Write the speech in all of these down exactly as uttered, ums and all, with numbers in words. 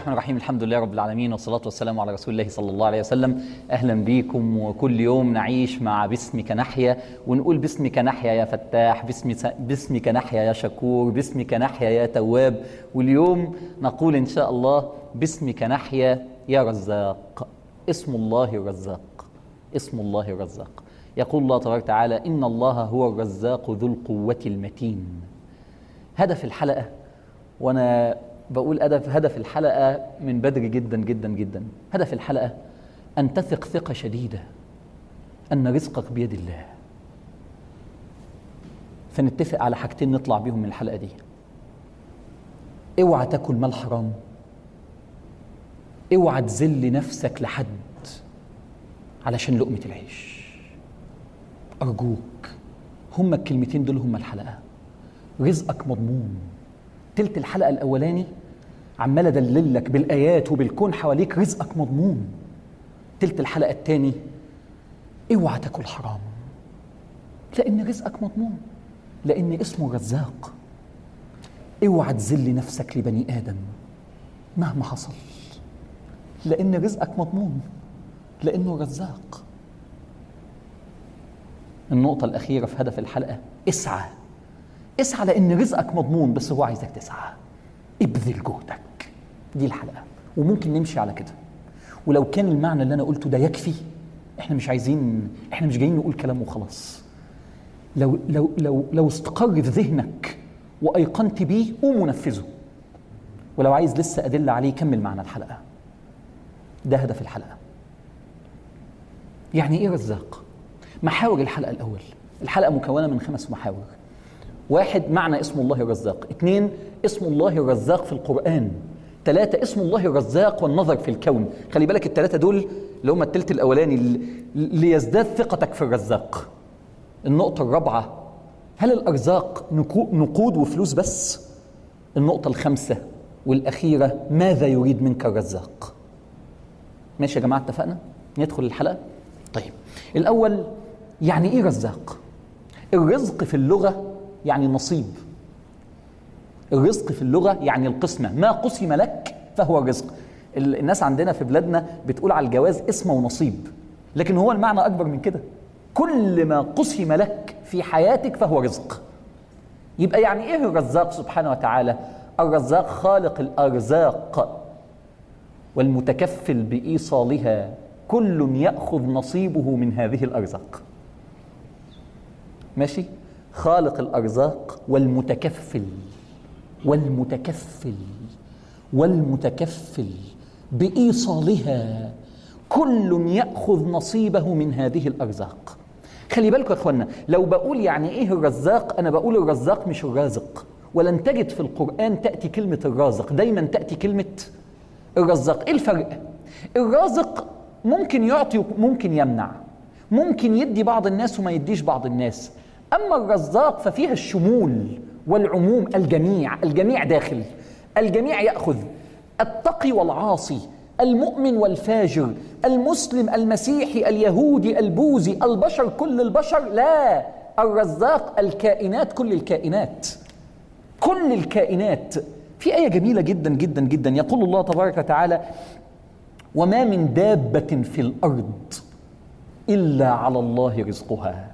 الرحمن الرحيم. الحمد لله رب العالمين، والصلاة والسلام على رسول الله صلى الله عليه وسلم. أهلا بيكم، وكل يوم نعيش مع باسمك نحيا، ونقول باسمك نحيا يا فتاح، باسمك نحيا يا شكور، باسمك نحيا يا تواب. واليوم نقول إن شاء الله باسمك نحيا يا رزاق. اسم الله الرزاق، اسم الله الرزاق. يقول الله تبارك وتعالى: إن الله هو الرزاق ذو القوة المتين. هدف الحلقة، وأنا بقول هدف هدف الحلقة من بدري جدا جدا جدا، هدف الحلقة أن تثق ثقة شديدة أن رزقك بيد الله. فنتفق على حاجتين نطلع بيهم من الحلقة دي. اوعى تاكل مال حرام، اوعى تذل نفسك لحد علشان لقمة العيش. أرجوك، هما الكلمتين دول هما الحلقة. رزقك مضمون. تلت الحلقة الأولاني عمال أدللك بالآيات وبالكون حواليك رزقك مضمون. تلت الحلقة الثاني اوعى تاكل حرام، لأن رزقك مضمون، لأن اسمه رزاق. اوعى تذل نفسك لبني آدم مهما حصل، لأن رزقك مضمون، لأنه رزاق. النقطة الأخيرة في هدف الحلقة: اسعى. اسعى لأن رزقك مضمون، بس هو عايزك تسعى. ابذل جهدك. دي الحلقة، وممكن نمشي على كده. ولو كان المعنى اللي أنا قلته ده يكفي، احنا مش عايزين، احنا مش جايين نقول كلام وخلاص. لو لو لو لو استقر في ذهنك وأيقنت بيه، قوم ونفذه. ولو عايز لسه أدل عليه، كمل معنا الحلقة. ده هدف الحلقة. يعني إيه رزاق؟ محاور الحلقة الأول. الحلقة مكونة من خمس محاور. واحد، معنى اسم الله الرزاق. اثنين، اسم الله الرزاق في القرآن. ثلاثة، اسم الله الرزاق والنظر في الكون. خلي بالك الثلاثة دول اللي هم الثلث الأولاني، ليزداد ثقتك في الرزاق. النقطة الرابعة: هل الأرزاق نقود وفلوس بس؟ النقطة الخامسة والأخيرة: ماذا يريد منك الرزاق؟ ماشي يا جماعة، اتفقنا؟ ندخل الحلقة؟ طيب، الأول، يعني إيه رزاق؟ الرزق في اللغة يعني نصيب. الرزق في اللغة يعني القسمة. ما قسم لك فهو الرزق. الناس عندنا في بلادنا بتقول على الجواز اسمه ونصيب، لكن هو المعنى أكبر من كده. كل ما قسم لك في حياتك فهو رزق. يبقى يعني إيه الرزاق سبحانه وتعالى؟ الرزاق خالق الأرزاق والمتكفل بإيصالها. كل يأخذ نصيبه من هذه الأرزاق. ماشي؟ خالق الأرزاق والمتكفل والمتكفل والمتكفل بإيصالها. كل يأخذ نصيبه من هذه الأرزاق. خلي بالكم يا أخوانا، لو بقول يعني إيه الرزاق، أنا بقول الرزاق مش الرازق. ولن تجد في القرآن تأتي كلمة الرازق، دايما تأتي كلمة الرزاق. إيه الفرق؟ الرازق ممكن يعطي وممكن يمنع، ممكن يدي بعض الناس وما يديش بعض الناس. أما الرزاق ففيها الشمول والعموم. الجميع، الجميع داخل، الجميع يأخذ. التقي والعاصي، المؤمن والفاجر، المسلم المسيحي اليهودي البوذي، البشر كل البشر. لا، الرزاق الكائنات، كل الكائنات، كل الكائنات. في آية جميلة جدا جدا جدا، يقول الله تبارك وتعالى: وما من دابة في الأرض إلا على الله رزقها.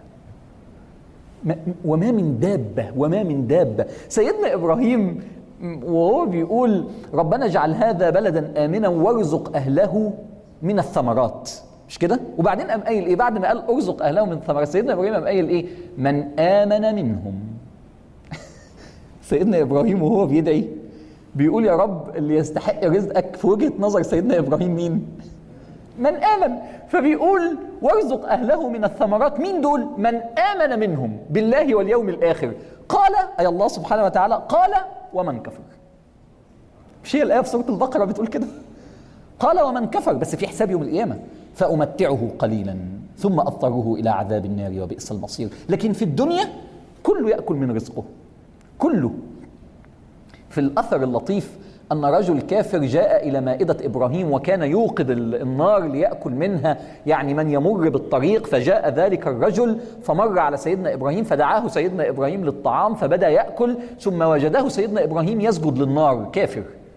وما من دابة، وما من دابة. سيدنا إبراهيم وهو بيقول: ربنا اجعل هذا بلدا آمنا وارزق أهله من الثمرات، مش كده؟ وبعدين قام قايل إيه بعد ما قال ارزق أهله من الثمرات؟ سيدنا إبراهيم قام قايل إيه؟ من آمن منهم. سيدنا إبراهيم وهو بيدعي بيقول: يا رب، اللي يستحق رزقك في وجهة نظر سيدنا إبراهيم مين؟ من آمن. فبيقول: وارزق أهله من الثمرات. مين دول؟ من آمن منهم بالله واليوم الآخر. قال، أي الله سبحانه وتعالى قال: ومن كفر. مش هي الآية في سورة البقرة بتقول كده؟ قال: ومن كفر، بس في حساب يوم القيامة. فأمتعه قليلا ثم أضطره إلى عذاب النار وبئس المصير. لكن في الدنيا كله يأكل من رزقه، كله. في الأثر اللطيف أن رجل كافر جاء إلى مائدة إبراهيم وكان يوقد النار ليأكل منها، يعني من يمر بالطريق. فجاء ذلك الرجل فمر على سيدنا إبراهيم فدعاه سيدنا إبراهيم للطعام فبدأ يأكل، ثم وجده سيدنا إبراهيم يسجد للنار كافر.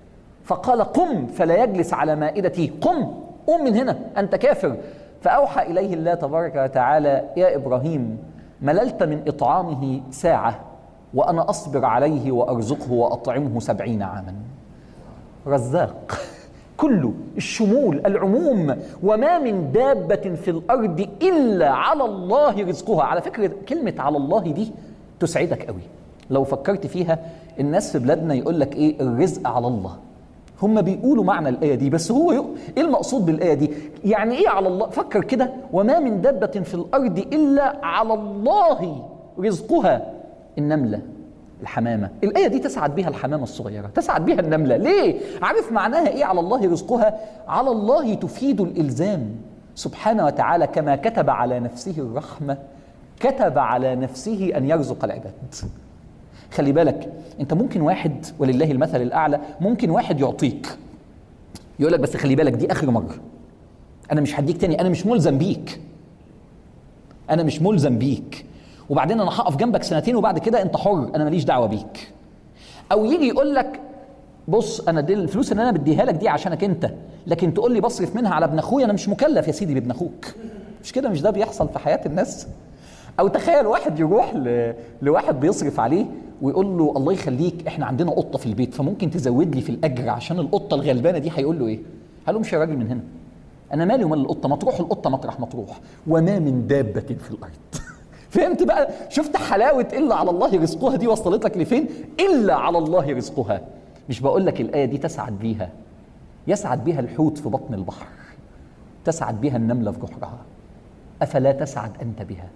فقال قم فلا يجلس على مائدتي، قم قم من هنا أنت كافر. فأوحى إليه الله تبارك وتعالى يا إبراهيم مللت من إطعامه ساعة وأنا أصبر عليه وأرزقه وأطعمه سبعين عاما. رزاق كله، الشمول، العموم. وما من دابة في الأرض إلا على الله رزقها. على فكرة كلمة على الله دي تسعدك قوي لو فكرت فيها. الناس في بلادنا يقول لك إيه؟ الرزق على الله. هم بيقولوا معنى الآية دي، بس هو يق... إيه المقصود بالآية دي؟ يعني إيه على الله؟ فكر كده، وما من دابة في الأرض إلا على الله رزقها. النملة، الحمامة، الآية دي تسعد بها الحمامة الصغيرة، تسعد بها النملة. ليه؟ عارف معناها إيه على الله رزقها؟ على الله تفيد الإلزام سبحانه وتعالى، كما كتب على نفسه الرحمة كتب على نفسه أن يرزق العباد. خلي بالك، أنت ممكن واحد، ولله المثل الأعلى، ممكن واحد يعطيك يقول لك بس خلي بالك دي آخر مرة، أنا مش هديك تاني، أنا مش ملزم بيك، أنا مش ملزم بيك، وبعدين أنا هقف جنبك سنتين وبعد كده أنت حر، أنا ماليش دعوة بيك. أو يجي يقول لك بص أنا دي الفلوس اللي أنا بديها لك دي عشانك أنت، لكن تقول لي بصرف منها على ابن أخويا، أنا مش مكلف يا سيدي بابن أخوك. مش كده؟ مش ده بيحصل في حياة الناس؟ أو تخيل واحد يروح ل... لواحد بيصرف عليه ويقول له الله يخليك احنا عندنا قطة في البيت فممكن تزود لي في الأجر عشان القطة الغلبانة دي. هيقول له إيه؟ هل امشي يا راجل من هنا، أنا مالي ومال القطة، ما تروح القطة مطرح ما تروح. وما من دابة في الأرض. فهمت بقى؟ شفت حلاوة إلا على الله رزقها دي وصلت لك لفين؟ إلا على الله رزقها. مش بقول لك الآية دي تسعد بيها، يسعد بيها الحوت في بطن البحر، تسعد بيها النملة في جحرها. أفلا تسعد أنت بها؟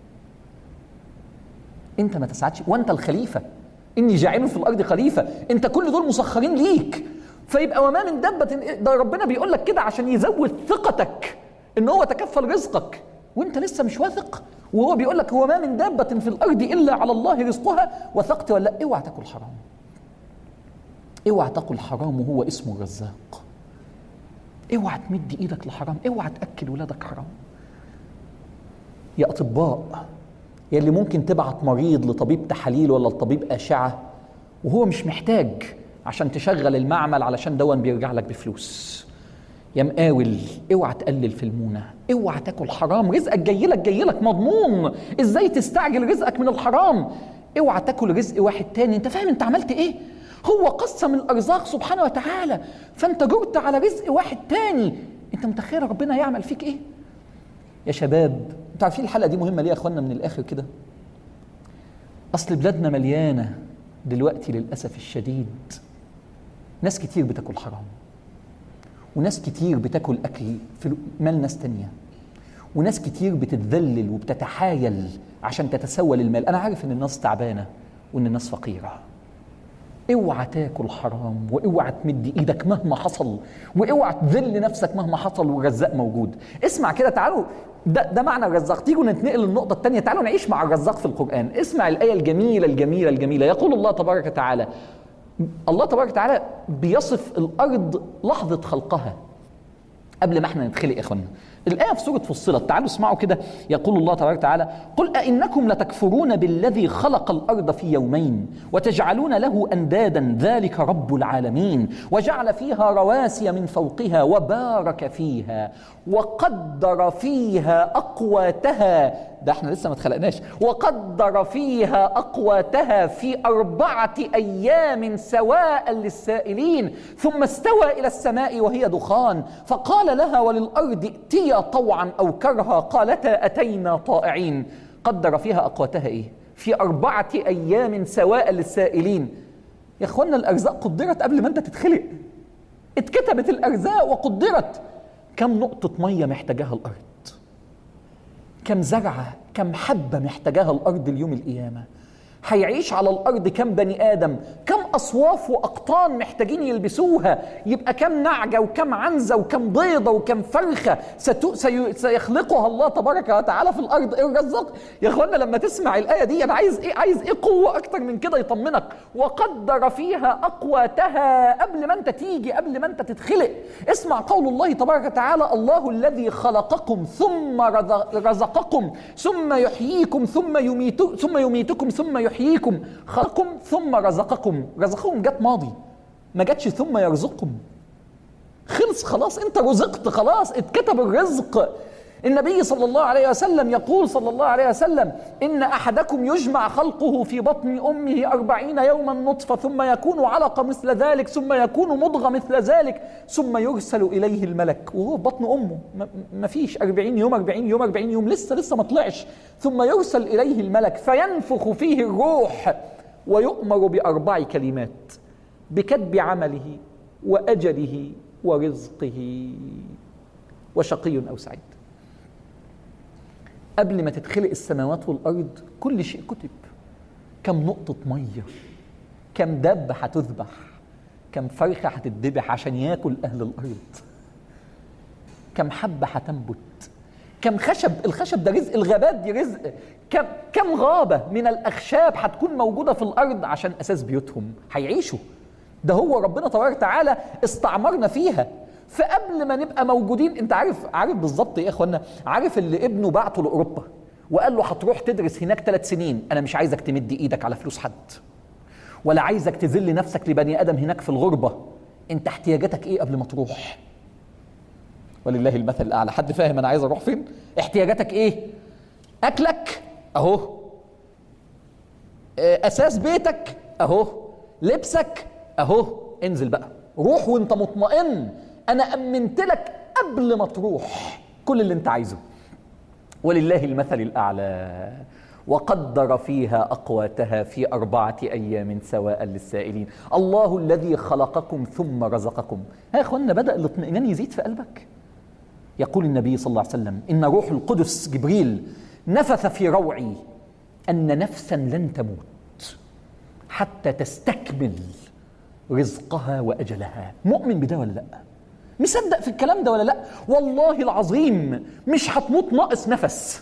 أنت ما تسعدش وأنت الخليفة، إني جاعل في الأرض خليفة، أنت كل دول مسخرين ليك. فيبقى وما من دابة، ده ربنا بيقول لك كده عشان يزود ثقتك إن هو تكفل رزقك وأنت لسه مش واثق، وهو بيقول لك هو ما من دابة في الأرض إلا على الله رزقها. وثقت ولا؟ اوعى تاكل حرام، اوعى تاكل حرام وهو اسمه الرزاق. اوعى تمد ايدك لحرام، اوعى تاكل ولادك حرام. يا اطباء، يا اللي ممكن تبعت مريض لطبيب تحاليل ولا لطبيب اشعه وهو مش محتاج عشان تشغل المعمل علشان دون بيرجع لك بفلوس، يا مقاول اوعى تقلل في المونه، اوعى تاكل حرام. رزقك جاي لك جاي لك مضمون، ازاي تستعجل رزقك من الحرام؟ اوعى تاكل رزق واحد تاني. انت فاهم انت عملت ايه؟ هو قسم الارزاق سبحانه وتعالى، فانت جرت على رزق واحد تاني. انت متخيل ربنا يعمل فيك ايه؟ يا شباب انتوا عارفين الحلقه دي مهمه ليه يا اخوانا؟ من الاخر كده، اصل بلادنا مليانه دلوقتي للاسف الشديد ناس كتير بتاكل حرام، وناس كتير بتاكل اكل في مال ناس تانية، وناس كتير بتتذلل وبتتحايل عشان تتسول المال. انا عارف ان الناس تعبانه وان الناس فقيره. اوعى تاكل حرام، واوعى تمد ايدك مهما حصل، واوعى تذل نفسك مهما حصل، والرزاق موجود. اسمع كده، تعالوا، ده, ده معنى الرزاق. تيجوا نتنقل للنقطه الثانيه، تعالوا نعيش مع الرزاق في القران. اسمع الايه الجميله الجميله الجميله. يقول الله تبارك وتعالى، الله تبارك وتعالى بيصف الارض لحظه خلقها قبل ما احنا نتخلق يا اخوانا. الآية في سورة فصلت، تعالوا اسمعوا كده. يقول الله تبارك وتعالى: قل أئنكم لتكفرون بالذي خلق الأرض في يومين وتجعلون له أندادا ذلك رب العالمين وجعل فيها رواسي من فوقها وبارك فيها وقدر فيها أقواتها. ده احنا لسه ما اتخلقناش. وقدر فيها أقواتها في أربعة أيام سواء للسائلين ثم استوى إلى السماء وهي دخان فقال لها وللأرض ائتيا طوعا أو كرها قالتا أتينا طائعين. قدر فيها أقواتها إيه؟ في أربعة أيام سواء للسائلين. يا أخوانا الأرزاق قدرت قبل ما أنت تتخلق، اتكتبت الأرزاق وقدرت. كم نقطة مية محتاجها الأرض؟ كم زرعة، كم حبة محتاجها الأرض اليوم القيامة؟ هيعيش على الأرض كم بني آدم؟ كم أصواف وأقطان محتاجين يلبسوها؟ يبقى كم نعجة وكم عنزة وكم بيضة وكم فرخة ستو... سي... سيخلقها الله تبارك وتعالى في الأرض. إيه الرزاق يا أخوانا؟ لما تسمع الآية دي أنا عايز إيه؟ عايز إيه قوة أكتر من كده يطمنك؟ وقدر فيها أقواتها قبل ما أنت تيجي، قبل ما أنت تتخلق. اسمع قول الله تبارك وتعالى: الله الذي خلقكم ثم رزقكم ثم يحييكم ثم يميت ثم يميتكم ثم يحييكم. خلقكم ثم رزقكم. رزقكم جت ماضي، ما جاتش ثم يرزقكم. خلص خلاص، انت رزقت خلاص، اتكتب الرزق. النبي صلى الله عليه وسلم يقول صلى الله عليه وسلم: إن أحدكم يجمع خلقه في بطن أمه أربعين يوما نطفة، ثم يكون علقة مثل ذلك، ثم يكون مضغة مثل ذلك، ثم يرسل إليه الملك وهو في بطن أمه، ما فيش أربعين يوم أربعين يوم أربعين يوم، لسه لسه ما طلعش. ثم يرسل إليه الملك فينفخ فيه الروح ويؤمر بأربع كلمات: بكتب عمله وأجله ورزقه وشقي أو سعيد. قبل ما تتخلق السماوات والأرض كل شيء كتب. كم نقطة مية، كم دابة هتذبح، كم فرخة هتتذبح عشان ياكل أهل الأرض، كم حبة هتنبت، كم خشب، الخشب ده رزق، الغابات دي رزق، كم كم غابة من الأخشاب هتكون موجودة في الأرض عشان أساس بيوتهم هيعيشوا. ده هو ربنا تبارك وتعالى استعمرنا فيها. فقبل ما نبقى موجودين، انت عارف عارف بالظبط ايه يا اخوانا؟ عارف اللي ابنه بعته لاوروبا وقال له هتروح تدرس هناك ثلاث سنين، انا مش عايزك تمد ايدك على فلوس حد، ولا عايزك تذل نفسك لبني ادم هناك في الغربه، انت احتياجاتك ايه قبل ما تروح؟ ولله المثل الاعلى. حد فاهم انا عايز اروح فين؟ احتياجاتك ايه؟ اكلك اهو، اساس بيتك اهو، لبسك اهو، انزل بقى روح وانت مطمئن، انا امنت لك قبل ما تروح كل اللي انت عايزه. ولله المثل الاعلى. وقدر فيها اقواتها في اربعه ايام سواء للسائلين. الله الذي خلقكم ثم رزقكم. ها يا اخوانا، بدا الاطمئنان يزيد في قلبك. يقول النبي صلى الله عليه وسلم: ان روح القدس جبريل نفث في روعي ان نفسا لن تموت حتى تستكمل رزقها وأجلها. مؤمن بده ولا لا؟ مصدق في الكلام ده ولا لا؟ والله العظيم مش هتموت ناقص نفس.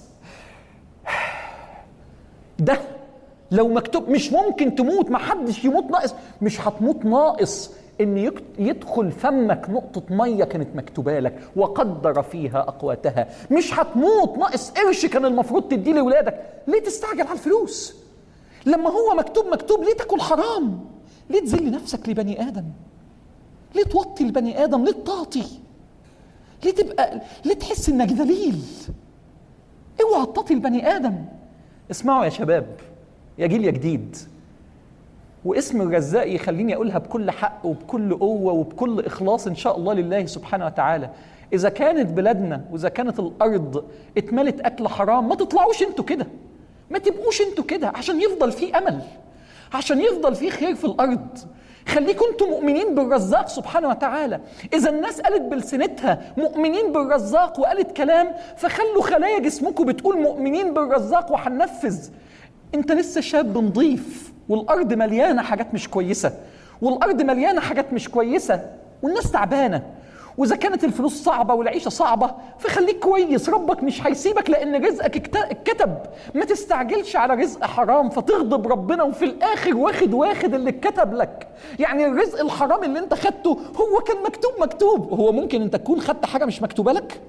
ده لو مكتوب مش ممكن تموت، ما حدش يموت ناقص، مش هتموت ناقص ان يدخل فمك نقطة مية كانت مكتوبة لك. وقدر فيها أقواتها. مش هتموت ناقص قرش كان المفروض تديه لولادك. ليه تستعجل على الفلوس لما هو مكتوب مكتوب؟ ليه تاكل حرام؟ ليه تذل نفسك لبني آدم؟ ليه توطي البني آدم؟ ليه تعطي؟ ليه تبقى ليه تحس انك ذليل؟ اوعى تعطي البني آدم. اسمعوا يا شباب، يا جيل يا جديد، واسم الرزاق يخليني اقولها بكل حق وبكل قوة وبكل إخلاص ان شاء الله لله سبحانه وتعالى: إذا كانت بلادنا وإذا كانت الأرض اتملت أكل حرام، ما تطلعوش انتوا كده، ما تبقوش انتوا كده، عشان يفضل في أمل، عشان يفضل في خير في الأرض. خليكم انتم مؤمنين بالرزاق سبحانه وتعالى. إذا الناس قالت بلسنتها مؤمنين بالرزاق وقالت كلام، فخلوا خلايا جسمكم بتقول مؤمنين بالرزاق وهننفذ. انت لسه شاب نضيف، والأرض مليانة حاجات مش كويسة، والأرض مليانة حاجات مش كويسة، والناس تعبانة. وإذا كانت الفلوس صعبة والعيشة صعبة، فخليك كويس، ربك مش هيسيبك لأن رزقك اتكتب. ما تستعجلش على رزق حرام فتغضب ربنا وفي الآخر واخد واخد اللي اتكتب لك. يعني الرزق الحرام اللي انت خدته هو كان مكتوب مكتوب. هو ممكن انت تكون خدت حاجة مش مكتوبة لك؟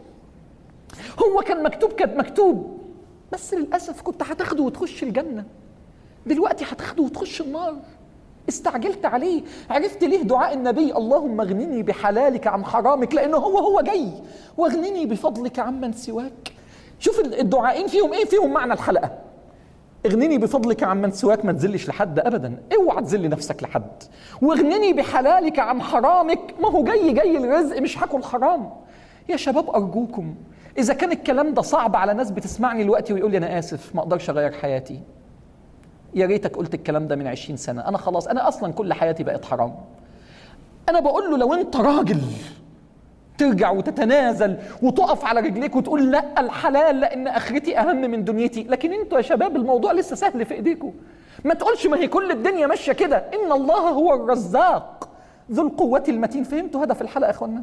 هو كان مكتوب كان مكتوب، بس للأسف كنت هتاخده وتخش الجنة، دلوقتي هتاخده وتخش النار. استعجلت عليه. عرفت ليه دعاء النبي: اللهم اغنني بحلالك عن حرامك؟ لأنه هو هو جاي: واغنني بفضلك عمن سواك. شوف الدعائين فيهم ايه؟ فيهم معنى الحلقة: اغنني بفضلك عمن سواك، ما تذلش لحد ابدا، اوعى تذل نفسك لحد. واغنني بحلالك عن حرامك، ما هو جاي جاي الرزق، مش هاكل حرام. يا شباب ارجوكم، اذا كان الكلام ده صعب على ناس بتسمعني دلوقتي ويقول لي انا اسف ما اقدرش اغير حياتي، يا ريتك قلت الكلام ده من عشرين سنة. أنا خلاص، أنا أصلا كل حياتي بقت حرام. أنا بقول له لو أنت راجل ترجع وتتنازل وتقف على رجليك وتقول لا الحلال لأن آخرتي أهم من دنيتي. لكن أنتوا يا شباب الموضوع لسه سهل في إيديكم. ما تقولش ما هي كل الدنيا ماشية كده. إن الله هو الرزاق ذو القوة المتين. فهمتوا هدف الحلقة يا أخوانا؟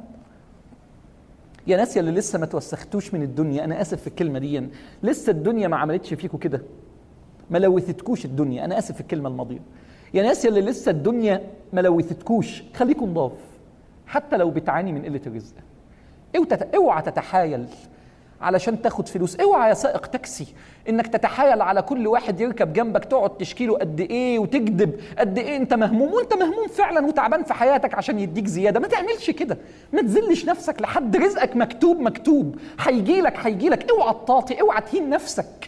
يا ناس اللي لسه ما توسختوش من الدنيا، أنا آسف في الكلمة دي، لسه الدنيا ما عملتش فيكم كده، ما لوثتكوش الدنيا. أنا آسف في الكلمة الماضية. يا ناس اللي لسه الدنيا ما لوثتكوش، خليكم نضاف حتى لو بتعاني من قلة الرزق. اوعى تتحايل علشان تاخد فلوس. اوعى يا سائق تاكسي انك تتحايل على كل واحد يركب جنبك تقعد تشكيله قد ايه وتكذب قد ايه انت مهموم، وانت مهموم فعلا وتعبان في حياتك عشان يديك زياده. ما تعملش كده، ما تذلش نفسك لحد. رزقك مكتوب مكتوب، هيجيلك هيجيلك. اوعى تطاطي، اوعى تهين نفسك.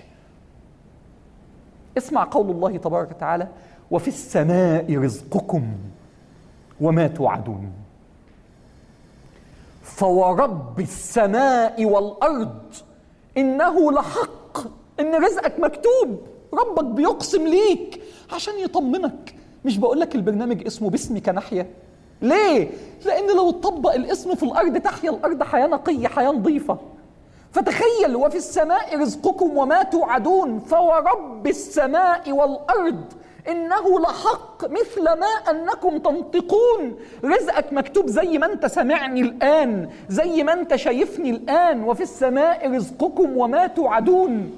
اسمع قول الله تبارك وتعالى: وفي السماء رزقكم وما توعدون. فورب السماء والأرض إنه لحق. إن رزقك مكتوب، ربك بيقسم ليك عشان يطمنك. مش بقولك البرنامج اسمه باسمك نحيا؟ ليه؟ لأن لو اتطبق الاسم في الأرض تحيا الأرض حياة نقية، حياة نظيفة. فتخيل: وفي السماء رزقكم وما توعدون فورب السماء والأرض إنه لحق مثل ما أنكم تنطقون. رزقك مكتوب زي ما أنت سمعني الآن، زي ما أنت شايفني الآن. وفي السماء رزقكم وما توعدون.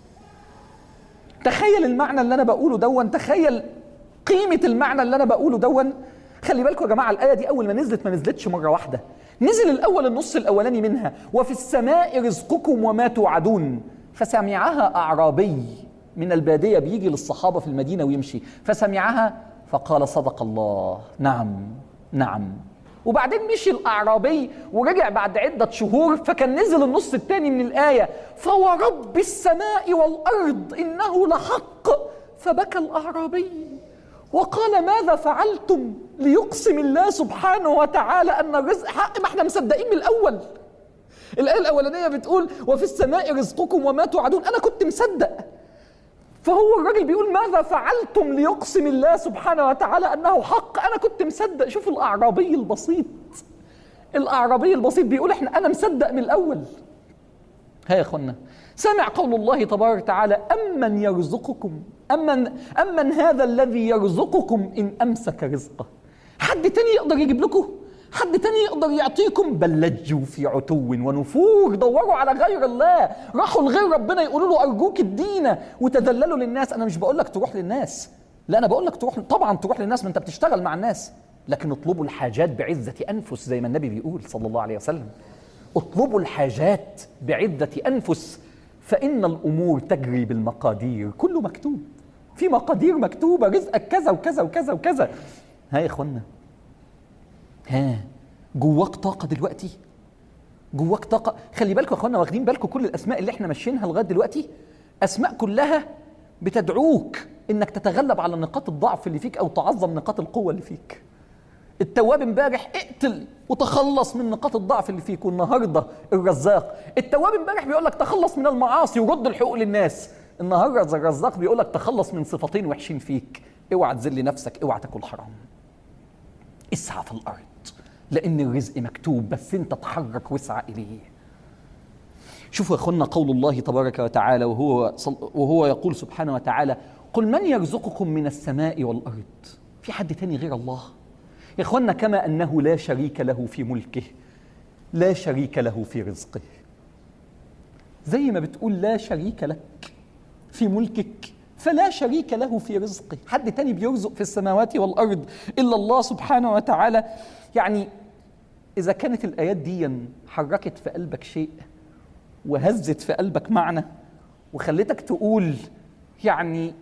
تخيل المعنى اللي أنا بقوله دون، تخيل قيمة المعنى اللي أنا بقوله دون. خلي بالكم يا جماعة، الآية دي أول ما نزلت ما نزلتش مرة واحدة، نزل الأول النص الأولاني منها: وفي السماء رزقكم وما توعدون. فسمعها أعرابي من البادية بيجي للصحابة في المدينة ويمشي، فسمعها فقال: صدق الله، نعم نعم. وبعدين مشي الأعرابي ورجع بعد عدة شهور، فكان نزل النص الثاني من الآية: فورب السماء والأرض إنه لحق. فبكى الأعرابي وقال: ماذا فعلتم؟ ليقسم الله سبحانه وتعالى أن الرزق حق. ما احنا مصدقين من الأول. الآية الأولانية بتقول: وفي السماء رزقكم وما توعدون، أنا كنت مصدق. فهو الراجل بيقول: ماذا فعلتم ليقسم الله سبحانه وتعالى أنه حق. أنا كنت مصدق. شوف الأعرابي البسيط، الأعرابي البسيط بيقول: إحنا أنا مصدق من الأول. ها يا أخوانا، سمع قول الله تبارك وتعالى: أمن يرزقكم أمن, أمن هذا الذي يرزقكم إن أمسك رزقه. حد تاني يقدر يجيب لكم؟ حد تاني يقدر يعطيكم؟ بل لجوا في عتو ونفور. دوروا على غير الله، راحوا لغير ربنا يقولوا له أرجوك ادينا، وتذللوا للناس. أنا مش بقول لك تروح للناس، لا، أنا بقول لك تروح، طبعا تروح للناس، ما أنت بتشتغل مع الناس، لكن اطلبوا الحاجات بعزة أنفس زي ما النبي بيقول صلى الله عليه وسلم: اطلبوا الحاجات بعزة أنفس فإن الأمور تجري بالمقادير. كله مكتوب، في مقادير مكتوبة، رزقك كذا وكذا وكذا وكذا. ها يا إخوانا، ها جواك طاقة دلوقتي؟ جواك طاقة. خلي بالكم يا إخوانا، واخدين بالكم كل الأسماء اللي احنا ماشيينها لغاية دلوقتي أسماء كلها بتدعوك إنك تتغلب على نقاط الضعف اللي فيك أو تعظم نقاط القوة اللي فيك. التواب امبارح اقتل وتخلص من نقاط الضعف اللي فيك، والنهارده الرزاق. التواب امبارح بيقول لك تخلص من المعاصي ورد الحقوق للناس، النهارده الرزاق بيقول لك تخلص من صفتين وحشين فيك. اوعى تذل نفسك، اوعى تاكل حرام. اسعى في الارض لان الرزق مكتوب، بس انت تحرك واسعى اليه. شوفوا يا اخوانا قول الله تبارك وتعالى وهو وهو يقول سبحانه وتعالى: قل من يرزقكم من السماء والارض. في حد تاني غير الله يا اخوانا؟ كما انه لا شريك له في ملكه لا شريك له في رزقه. زي ما بتقول لا شريك لك في ملكك فلا شريك له في رزقه. حد تاني بيرزق في السماوات والارض الا الله سبحانه وتعالى. يعني اذا كانت الايات دي حركت في قلبك شيء وهزت في قلبك معنى وخلتك تقول يعني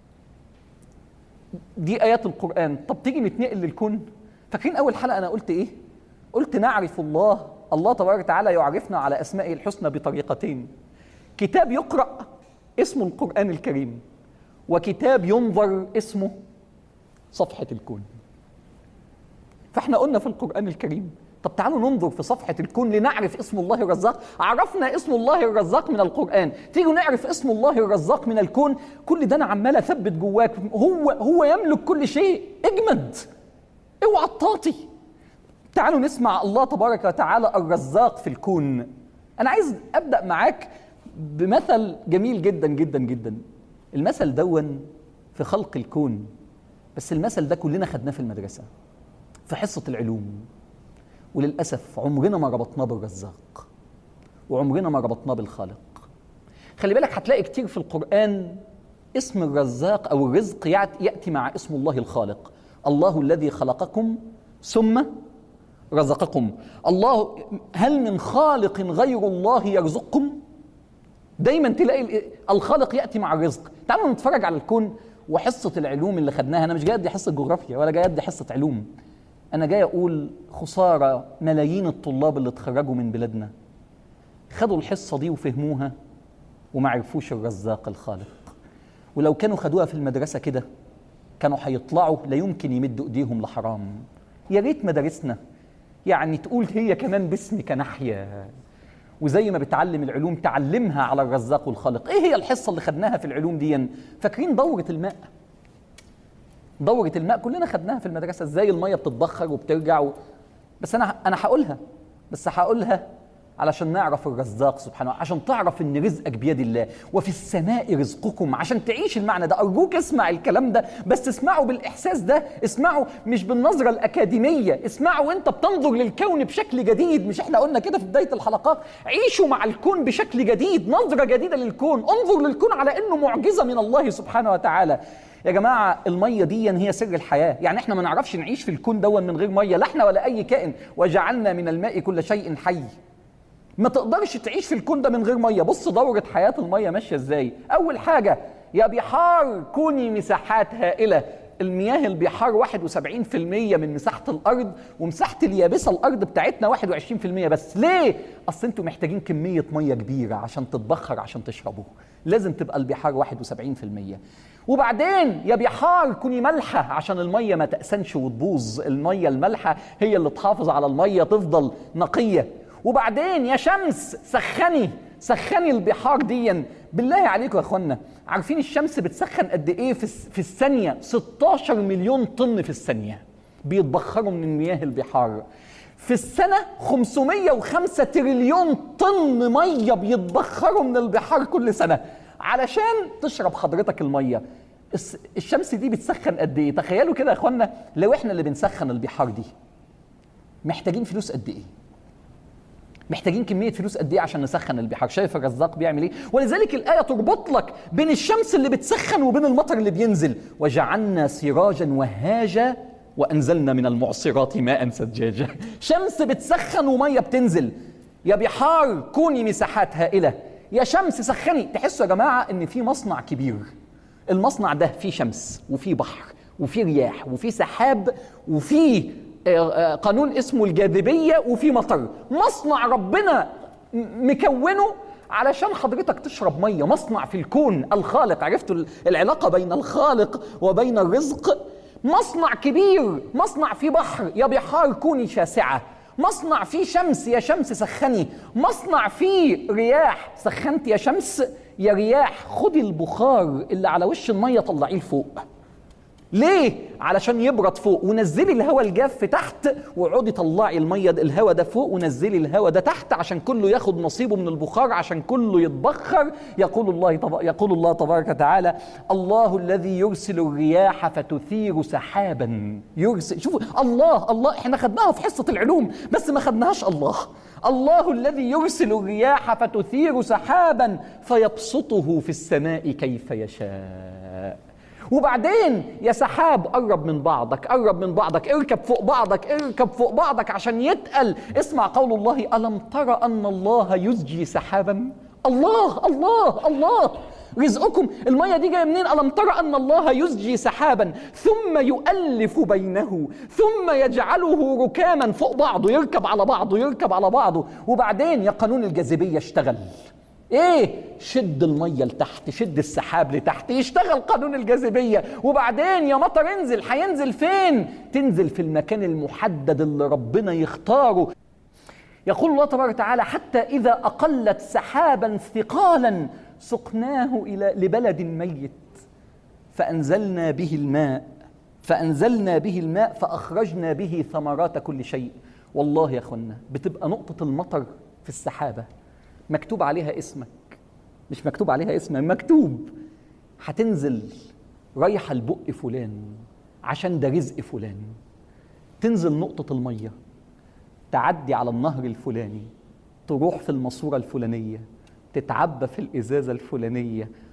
دي ايات القرآن، طب تيجي نتنقل للكون. فاكرين اول حلقة انا قلت ايه؟ قلت نعرف الله، الله تبارك وتعالى يعرفنا على اسمائه الحسنى بطريقتين: كتاب يقرأ اسمه القرآن الكريم، وكتاب ينظر اسمه صفحة الكون. فاحنا قلنا في القرآن الكريم، طب تعالوا ننظر في صفحة الكون لنعرف اسم الله الرزاق. عرفنا اسم الله الرزاق من القرآن، تيجوا نعرف اسم الله الرزاق من الكون. كل ده انا عمال اثبت جواك، هو هو يملك كل شيء. اجمد، اوعى تطاطي. تعالوا نسمع الله تبارك وتعالى الرزاق في الكون. انا عايز ابدأ معاك بمثل جميل جدا جدا جدا. المثل دون في خلق الكون، بس المثل ده كلنا خدناه في المدرسة في حصة العلوم، وللأسف عمرنا ما ربطناه بالرزاق وعمرنا ما ربطناه بالخالق. خلي بالك هتلاقي كتير في القرآن اسم الرزاق أو الرزق يأتي مع اسم الله الخالق. الله الذي خلقكم ثم رزقكم. الله، هل من خالق غير الله يرزقكم؟ دايما تلاقي الخالق يأتي مع الرزق. تعالوا نتفرج على الكون وحصة العلوم اللي خدناها. أنا مش جاي أدي حصة جغرافيا ولا جاي أدي حصة علوم، أنا جاي أقول خسارة ملايين الطلاب اللي اتخرجوا من بلادنا خدوا الحصة دي وفهموها وما عرفوش الرزاق الخالق. ولو كانوا خدوها في المدرسة كده كانوا هيطلعوا لا يمكن يمدوا إيديهم لحرام. يا ريت مدارسنا يعني تقول هي كمان باسمك نحيا، وزي ما بتعلم العلوم تعلمها على الرزاق والخالق. ايه هي الحصة اللي خدناها في العلوم دي؟ فاكرين دورة الماء؟ دورة الماء كلنا خدناها في المدرسة، ازاي المية بتتبخر وبترجع و... بس انا انا هقولها، بس هقولها علشان نعرف الرزاق سبحانه، عشان تعرف ان رزقك بيد الله. وفي السماء رزقكم، عشان تعيش المعنى ده. ارجوك اسمع الكلام ده، بس اسمعه بالاحساس ده، اسمعه مش بالنظرة الاكاديمية، اسمعه وانت بتنظر للكون بشكل جديد. مش احنا قلنا كده في بداية الحلقات؟ عيشوا مع الكون بشكل جديد، نظرة جديدة للكون. انظر للكون على انه معجزة من الله سبحانه وتعالى. يا جماعة المية دي هي سر الحياة، يعني احنا ما نعرفش نعيش في الكون دون من غير مية، لا احنا ولا اي كائن. وجعلنا من الماء كل شيء حي. ما تقدرش تعيش في الكون ده من غير ميه. بص دورة حياة الميه ماشية ازاي. اول حاجة يا بحار كوني مساحات هائلة. المياه البحار واحد وسبعين في المية من مساحة الارض، ومساحة اليابسة الارض بتاعتنا واحد وعشرين في المية بس. ليه؟ اصل انتوا محتاجين كمية ميه كبيرة عشان تتبخر عشان تشربوا، لازم تبقى البحار واحد وسبعين في المية. وبعدين يا بحار كوني مالحة عشان الميه ما تأسنش وتبوظ. الميه المالحة هي اللي تحافظ على الميه تفضل نقية. وبعدين يا شمس سخني، سخني البحار ديا. بالله عليكم يا اخوانا، عارفين الشمس بتسخن قد ايه في في الثانيه؟ ستاشر مليون طن في الثانيه بيتبخروا من مياه البحار. في السنه خمسمية وخمسة تريليون طن ميه بيتبخروا من البحار كل سنه علشان تشرب حضرتك الميه. الشمس دي بتسخن قد ايه؟ تخيلوا كده يا اخوانا، لو احنا اللي بنسخن البحار دي محتاجين فلوس قد ايه؟ محتاجين كمية فلوس قد ايه عشان نسخن البحار؟ شايف الرزاق بيعمل ايه؟ ولذلك الآية تربط لك بين الشمس اللي بتسخن وبين المطر اللي بينزل. وجعلنا سراجا وهاجا وأنزلنا من المعصرات ماء ثجاجا. شمس بتسخن ومية بتنزل. يا بحار كوني مساحات هائلة، يا شمس سخني. تحسوا يا جماعة ان في مصنع كبير، المصنع ده فيه شمس وفيه بحر وفيه رياح وفيه سحاب وفيه قانون اسمه الجاذبية وفي مطر. مصنع ربنا مكونه علشان حضرتك تشرب مية. مصنع في الكون الخالق. عرفتوا العلاقة بين الخالق وبين الرزق؟ مصنع كبير، مصنع في بحر، يا بحار كوني شاسعة. مصنع فيه شمس، يا شمس سخني. مصنع فيه رياح، سخنت يا شمس، يا رياح خدي البخار اللي على وش المية طلعيه لفوق. ليه؟ علشان يبرد فوق، ونزلي الهواء الجاف تحت، وعودي طلعي الميه الهواء ده فوق، ونزلي الهواء ده تحت عشان كله ياخد نصيبه من البخار، عشان كله يتبخر. يقول الله طب... يقول الله تبارك وتعالى: الله الذي يرسل الرياح فتثير سحابا. يرسل، شوفوا الله الله احنا خدناها في حصه العلوم بس ما خدناهاش. الله الله الذي يرسل الرياح فتثير سحابا فيبسطه في السماء كيف يشاء. وبعدين يا سحاب قرب من بعضك، قرب من بعضك، اركب فوق بعضك، اركب فوق بعضك عشان يتقل. اسمع قول الله: ألم ترى أن الله يزجي سحابا؟ الله الله الله رزقكم المية دي جاية منين؟ ألم ترى أن الله يزجي سحابا ثم يؤلف بينه ثم يجعله ركاما فوق بعضه، يركب على بعضه يركب على بعضه. وبعدين يا قانون الجاذبية اشتغل. ايه؟ شد الميه لتحت، شد السحاب لتحت، يشتغل قانون الجاذبيه. وبعدين يا مطر انزل. هينزل فين؟ تنزل في المكان المحدد اللي ربنا يختاره. يقول الله تبارك وتعالى: حتى اذا اقلت سحابا ثقالا سقناه الى لبلد ميت فانزلنا به الماء فانزلنا به الماء فاخرجنا به ثمرات كل شيء. والله يا اخوانا بتبقى نقطه المطر في السحابه مكتوب عليها اسمك، مش مكتوب عليها اسمك، مكتوب هتنزل رايحة لبق فلان عشان ده رزق فلان. تنزل نقطة المية تعدي على النهر الفلاني، تروح في الماسورة الفلانية، تتعبى في الإزازة الفلانية،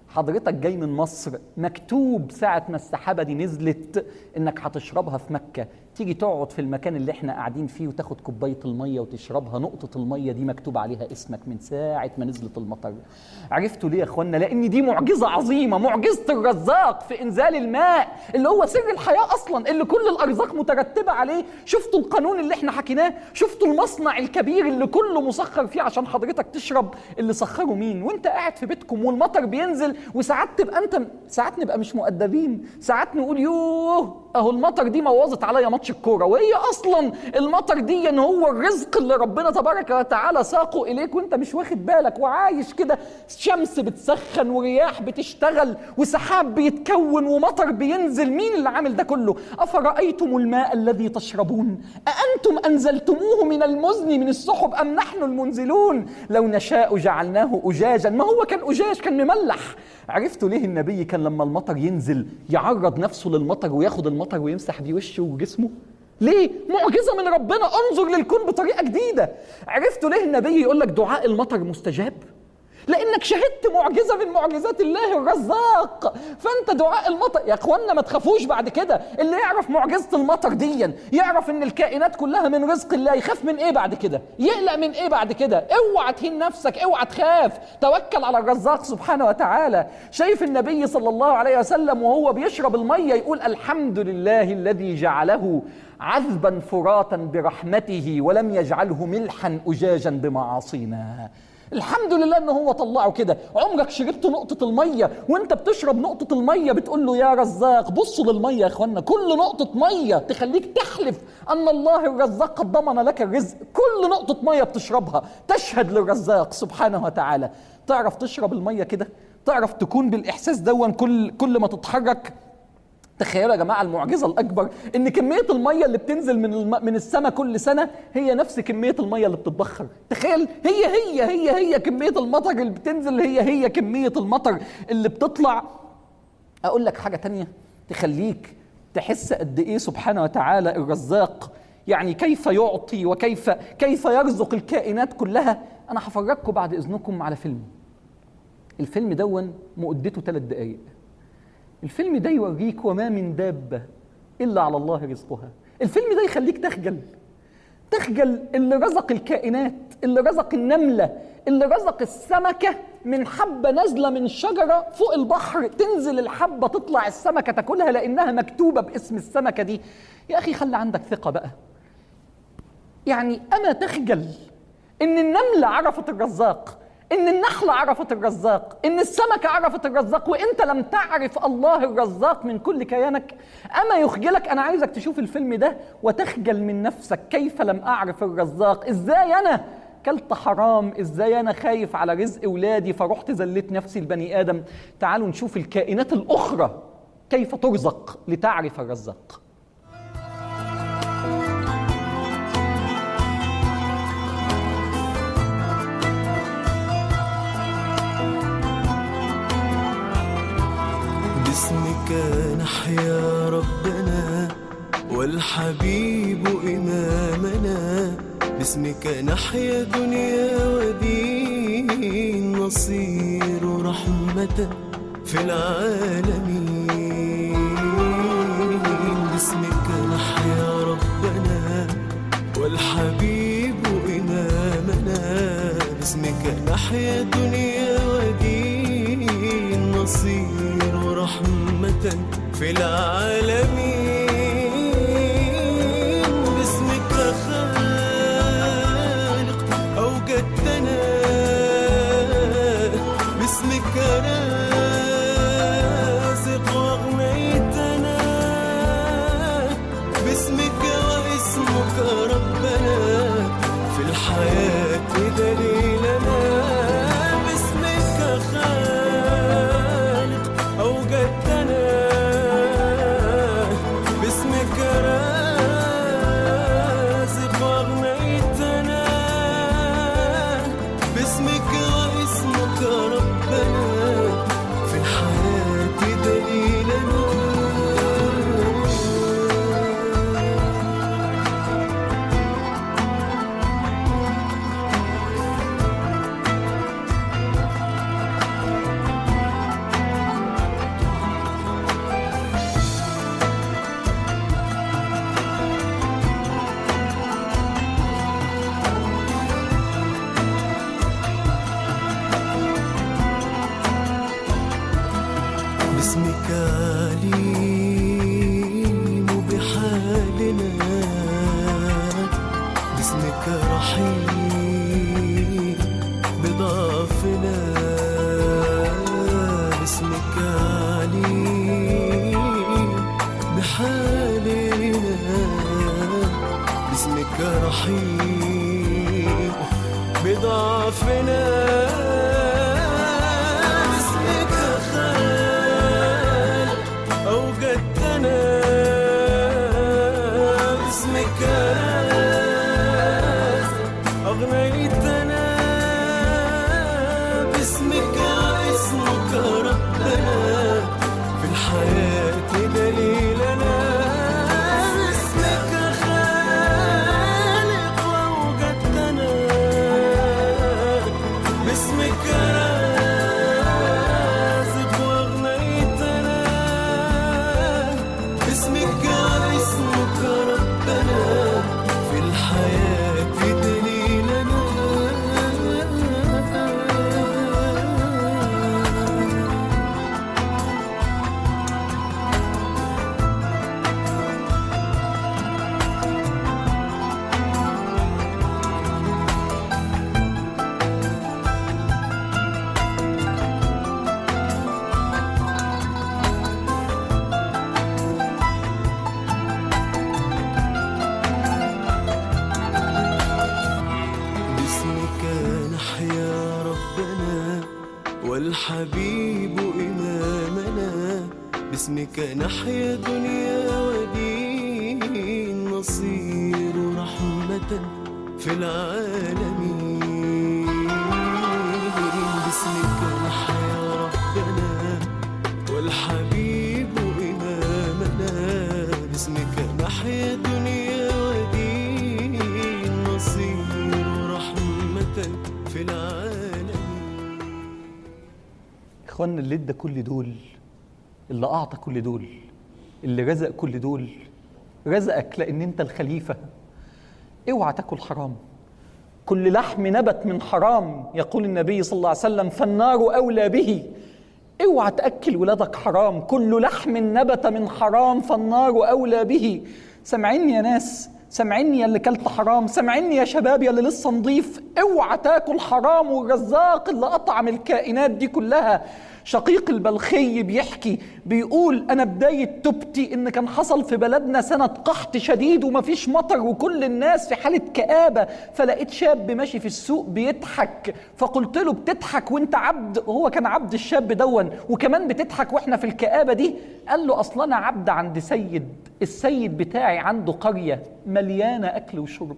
حضرتك جاي من مصر، مكتوب ساعة ما السحابة دي نزلت انك هتشربها في مكة، تيجي تقعد في المكان اللي احنا قاعدين فيه وتاخد كوباية المية وتشربها، نقطة المية دي مكتوب عليها اسمك من ساعة ما نزلت المطر. عرفتوا ليه يا اخوانا؟ لان دي معجزة عظيمة، معجزة الرزاق في انزال الماء اللي هو سر الحياة اصلا، اللي كل الارزاق مترتبة عليه. شفتوا القانون اللي احنا حكيناه؟ شفتوا المصنع الكبير اللي كله مسخر فيه عشان حضرتك تشرب؟ اللي سخره مين؟ وانت قاعد في بيتكم والمطر بينزل، وساعات تبقى انت، ساعات نبقى مش مؤدبين، ساعات نقول يوه اهو المطر دي موظت عليا ماتش الكوره، وهي اصلا المطر دي ان هو الرزق اللي ربنا تبارك وتعالى ساقه اليك وانت مش واخد بالك، وعايش كده شمس بتسخن ورياح بتشتغل وسحاب بيتكون ومطر بينزل. مين اللي عامل ده كله؟ افرايتم الماء الذي تشربون اانتم انزلتموه من المزن من السحب ام نحن المنزلون لو نشاء جعلناه اجاجا. ما هو كان اجاج، كان مملح. عرفتوا ليه النبي كان لما المطر ينزل يعرض نفسه للمطر وياخد المطر ويمسح بيه وشه وجسمه؟ ليه؟ معجزة من ربنا، انظر للكون بطريقة جديدة. عرفتوا ليه النبي يقول لك دعاء المطر مستجاب؟ لانك شهدت معجزة من معجزات الله الرزاق. فانت دعاء المطر يا اخوانا ما تخافوش بعد كده. اللي يعرف معجزة المطر ديا يعرف ان الكائنات كلها من رزق الله، يخاف من ايه بعد كده؟ يقلق من ايه بعد كده؟ اوعى تهين نفسك، اوعى تخاف، توكل على الرزاق سبحانه وتعالى. شايف النبي صلى الله عليه وسلم وهو بيشرب المية يقول الحمد لله الذي جعله عذبا فراتا برحمته ولم يجعله ملحا أجاجا بمعاصينا. الحمد لله ان هو طلعه كده. عمرك شربت نقطة المية وانت بتشرب نقطة المية بتقول له يا رزاق؟ بصوا للمية يا اخوانا، كل نقطة مية تخليك تحلف ان الله الرزاق قد ضمن لك الرزق. كل نقطة مية بتشربها تشهد للرزاق سبحانه وتعالى. تعرف تشرب المية كده؟ تعرف تكون بالاحساس دون كل كل ما تتحرك؟ تخيلوا يا جماعه المعجزه الاكبر ان كميه الميه اللي بتنزل من الم... من السماء كل سنه هي نفس كميه الميه اللي بتتبخر. تخيل، هي هي هي هي كميه المطر اللي بتنزل هي هي كميه المطر اللي بتطلع. اقول لك حاجه تانية تخليك تحس قد ايه سبحانه وتعالى الرزاق، يعني كيف يعطي وكيف كيف يرزق الكائنات كلها. انا هفرجكم بعد اذنكم على فيلم. الفيلم دون مدته ثلاث دقائق. الفيلم ده يوريك وما من دابة إلا على الله رزقها. الفيلم ده يخليك تخجل، تخجل اللي رزق الكائنات، اللي رزق النملة، اللي رزق السمكة من حبة نازلة من شجرة فوق البحر، تنزل الحبة تطلع السمكة تاكلها لأنها مكتوبة باسم السمكة دي. يا أخي خلي عندك ثقة بقى. يعني أما تخجل إن النملة عرفت الرزاق، إن النحلة عرفت الرزاق، إن السمكة عرفت الرزاق، وإنت لم تعرف الله الرزاق من كل كيانك؟ أما يخجلك؟ أنا عايزك تشوف الفيلم ده وتخجل من نفسك. كيف لم أعرف الرزاق؟ إزاي أنا كلت حرام؟ إزاي أنا خايف على رزق أولادي فرحت زلت نفسي البني آدم؟ تعالوا نشوف الكائنات الأخرى كيف ترزق لتعرف الرزاق. باسمك نحيا ربنا والحبيب إمامنا، باسمك نحيا دنيا ودين، نصير رحمة في العالمين. باسمك نحيا ربنا والحبيب إمامنا، باسمك نحيا دنيا ودين، نصير رحمة في العالمين. باسمك خالق أوجدتنا، باسمك رازق وأغنيتنا، باسمك واسمك ربنا في الحياة دليلنا. باسمك خالق أوجدتنا، باسمك عليم بحالنا، باسمك رحيم بضعفنا، باسمك عليم بحالنا، باسمك رحيم بضعفنا، باسمك خالق أوجدتنا، باسمك أغنيتنا، باسمك اسمك ربنا في الحياة دليلنا، باسمك خالق وأوجدتنا، باسمك رازق وأغنيتنا، باسمك اسمك ربنا في الحياة دليلنا. باسمك نحيا ربنا والحبيب إمامنا، باسمك نحيا دنيا ودين، نصير رحمة في العالمين. باسمك نحيا ربنا والحبيب إمامنا، باسمك نحيا دنيا ودين، نصير رحمة في العالمين. إخواننا اللي ادى كل دول، اللي أعطى كل دول، اللي رزق كل دول، رزقك لأن أنت الخليفة. اوعى تاكل حرام. كل لحم نبت من حرام يقول النبي صلى الله عليه وسلم فالنار أولى به. اوعى تأكل ولادك حرام. كل لحم نبت من حرام فالنار أولى به. سمعيني يا ناس، سمعيني يا اللي كلت حرام، سمعيني يا شباب يا اللي لسه نضيف، اوعى تاكل حرام. والرزاق اللي أطعم الكائنات دي كلها. شقيق البلخي بيحكي بيقول أنا بداية توبتي إن كان حصل في بلدنا سنة قحط شديد ومفيش مطر وكل الناس في حالة كآبة، فلقيت شاب ماشي في السوق بيضحك، فقلت له بتضحك وانت عبد؟ وهو كان عبد الشاب دون، وكمان بتضحك واحنا في الكآبة دي؟ قال له أصلا أنا عبد عند سيد، السيد بتاعي عنده قرية مليانة أكل وشرب.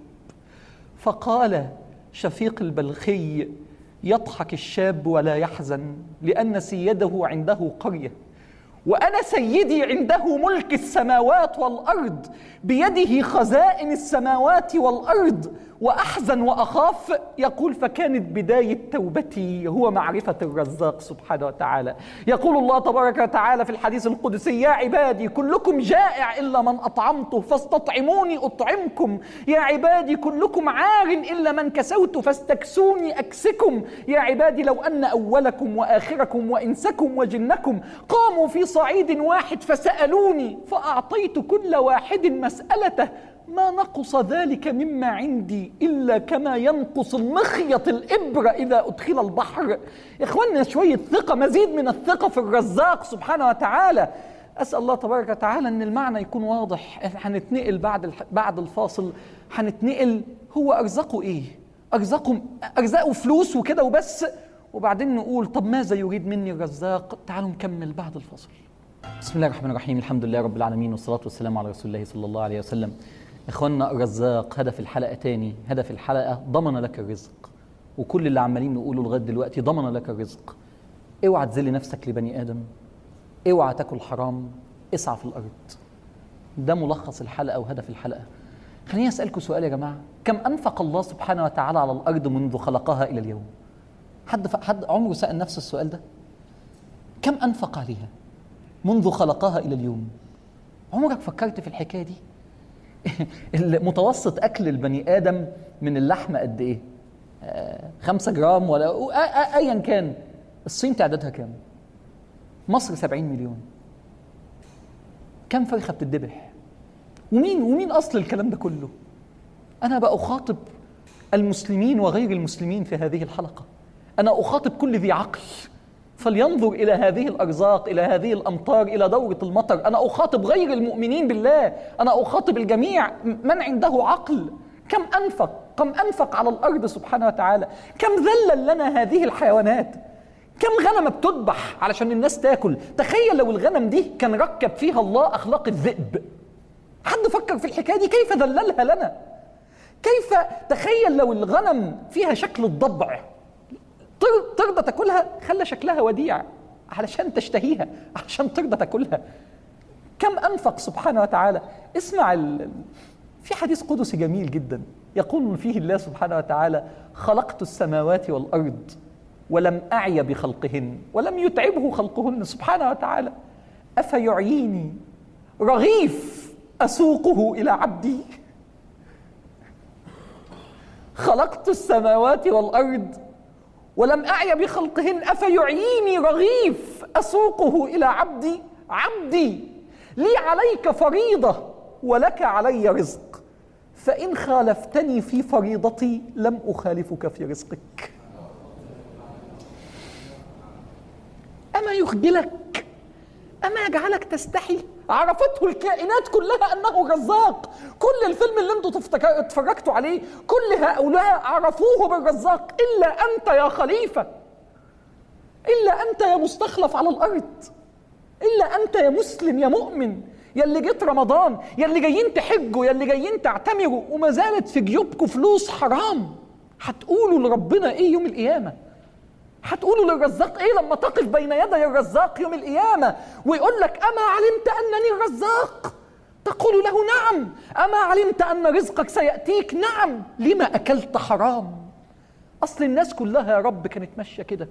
فقال شفيق البلخي يضحك الشاب ولا يحزن لأن سيده عنده قرية، وأنا سيدي عنده ملك السماوات والأرض، بيده خزائن السماوات والأرض، وأحزن وأخاف. يقول فكانت بداية توبتي هو معرفة الرزاق سبحانه وتعالى. يقول الله تبارك وتعالى في الحديث القدسي يا عبادي كلكم جائع إلا من أطعمته فاستطعموني أطعمكم، يا عبادي كلكم عار إلا من كسوت فاستكسوني أكسكم، يا عبادي لو أن أولكم وآخركم وإنسكم وجنكم قاموا في صعيد واحد فسألوني فأعطيت كل واحد مسألته ما نقص ذلك مما عندي إلا كما ينقص المخيط الإبرة إذا أدخل البحر. يا إخواننا شوية ثقة، مزيد من الثقة في الرزاق سبحانه وتعالى. أسأل الله تبارك وتعالى أن المعنى يكون واضح. هنتنقل بعد بعد الفاصل، هنتنقل هو أرزقه إيه؟ أرزقه أرزقه فلوس وكده وبس، وبعدين نقول طب ماذا يريد مني الرزاق؟ تعالوا نكمل بعد الفاصل. بسم الله الرحمن الرحيم، الحمد لله رب العالمين، والصلاة والسلام على رسول الله صلى الله عليه وسلم. إخواننا الرزاق هدف الحلقة تاني، هدف الحلقة ضمن لك الرزق، وكل اللي عمالين نقوله لغاية دلوقتي ضمن لك الرزق. اوعى تذل نفسك لبني آدم، اوعى تاكل حرام، اسعى في الأرض. ده ملخص الحلقة وهدف الحلقة. خليني أسألكم سؤال يا جماعة، كم أنفق الله سبحانه وتعالى على الأرض منذ خلقها إلى اليوم؟ حد حد عمره سأل نفس السؤال ده؟ كم أنفق عليها منذ خلقها إلى اليوم؟ عمرك فكرت في الحكاية دي؟ متوسط أكل البني آدم من اللحمة قد إيه؟ آه خمسة جرام ولا أيا كان. الصين تعدادها كام؟ مصر سبعين مليون، كم فرخة بتدبح؟ ومين ومين أصل الكلام ده كله؟ أنا بقى أخاطب المسلمين وغير المسلمين في هذه الحلقة، أنا أخاطب كل ذي عقل فلينظر إلى هذه الأرزاق، إلى هذه الأمطار، إلى دورة المطر. أنا أخاطب غير المؤمنين بالله، أنا أخاطب الجميع من عنده عقل. كم أنفق كم أنفق على الأرض سبحانه وتعالى، كم ذلل لنا هذه الحيوانات، كم غنمة بتذبح علشان الناس تاكل. تخيل لو الغنم دي كان ركب فيها الله أخلاق الذئب. حد فكر في الحكاية دي؟ كيف ذللها لنا؟ كيف تخيل لو الغنم فيها شكل الضبع، ترضى تاكلها؟ خلى شكلها وديع علشان تشتهيها، عشان ترضى تاكلها. كم أنفق سبحانه وتعالى. اسمع ال... في حديث قدسي جميل جدا يقول فيه الله سبحانه وتعالى: خلقت السماوات والأرض ولم أعي بخلقهن ولم يتعبه خلقهن. سبحانه وتعالى: أفيعيني رغيف أسوقه إلى عبدي. خلقت السماوات والأرض ولم أعي بخلقهن أفيعيني رغيف أسوقه إلى عبدي. عبدي لي عليك فريضة ولك علي رزق، فإن خالفتني في فريضتي لم أخالفك في رزقك. أما يخجلك؟ أما يجعلك تستحي؟ عرفته الكائنات كلها أنه رزاق. كل الفيلم اللي انتوا اتفرجتوا عليه كل هؤلاء عرفوه بالرزاق إلا أنت يا خليفة، إلا أنت يا مستخلف على الأرض، إلا أنت يا مسلم يا مؤمن، يا اللي جيت رمضان، يا اللي جايين تحجوا، يا اللي جايين تعتمروا وما زالت في جيوبكم فلوس حرام. هتقولوا لربنا إيه يوم القيامة؟ هتقولوا للرزاق ايه لما تقف بين يدي الرزاق يوم القيامة ويقول لك: أما علمت أنني الرزاق؟ تقول له: نعم. أما علمت أن رزقك سيأتيك؟ نعم. لما أكلت حرام؟ أصل الناس كلها يا رب كانت ماشية كده.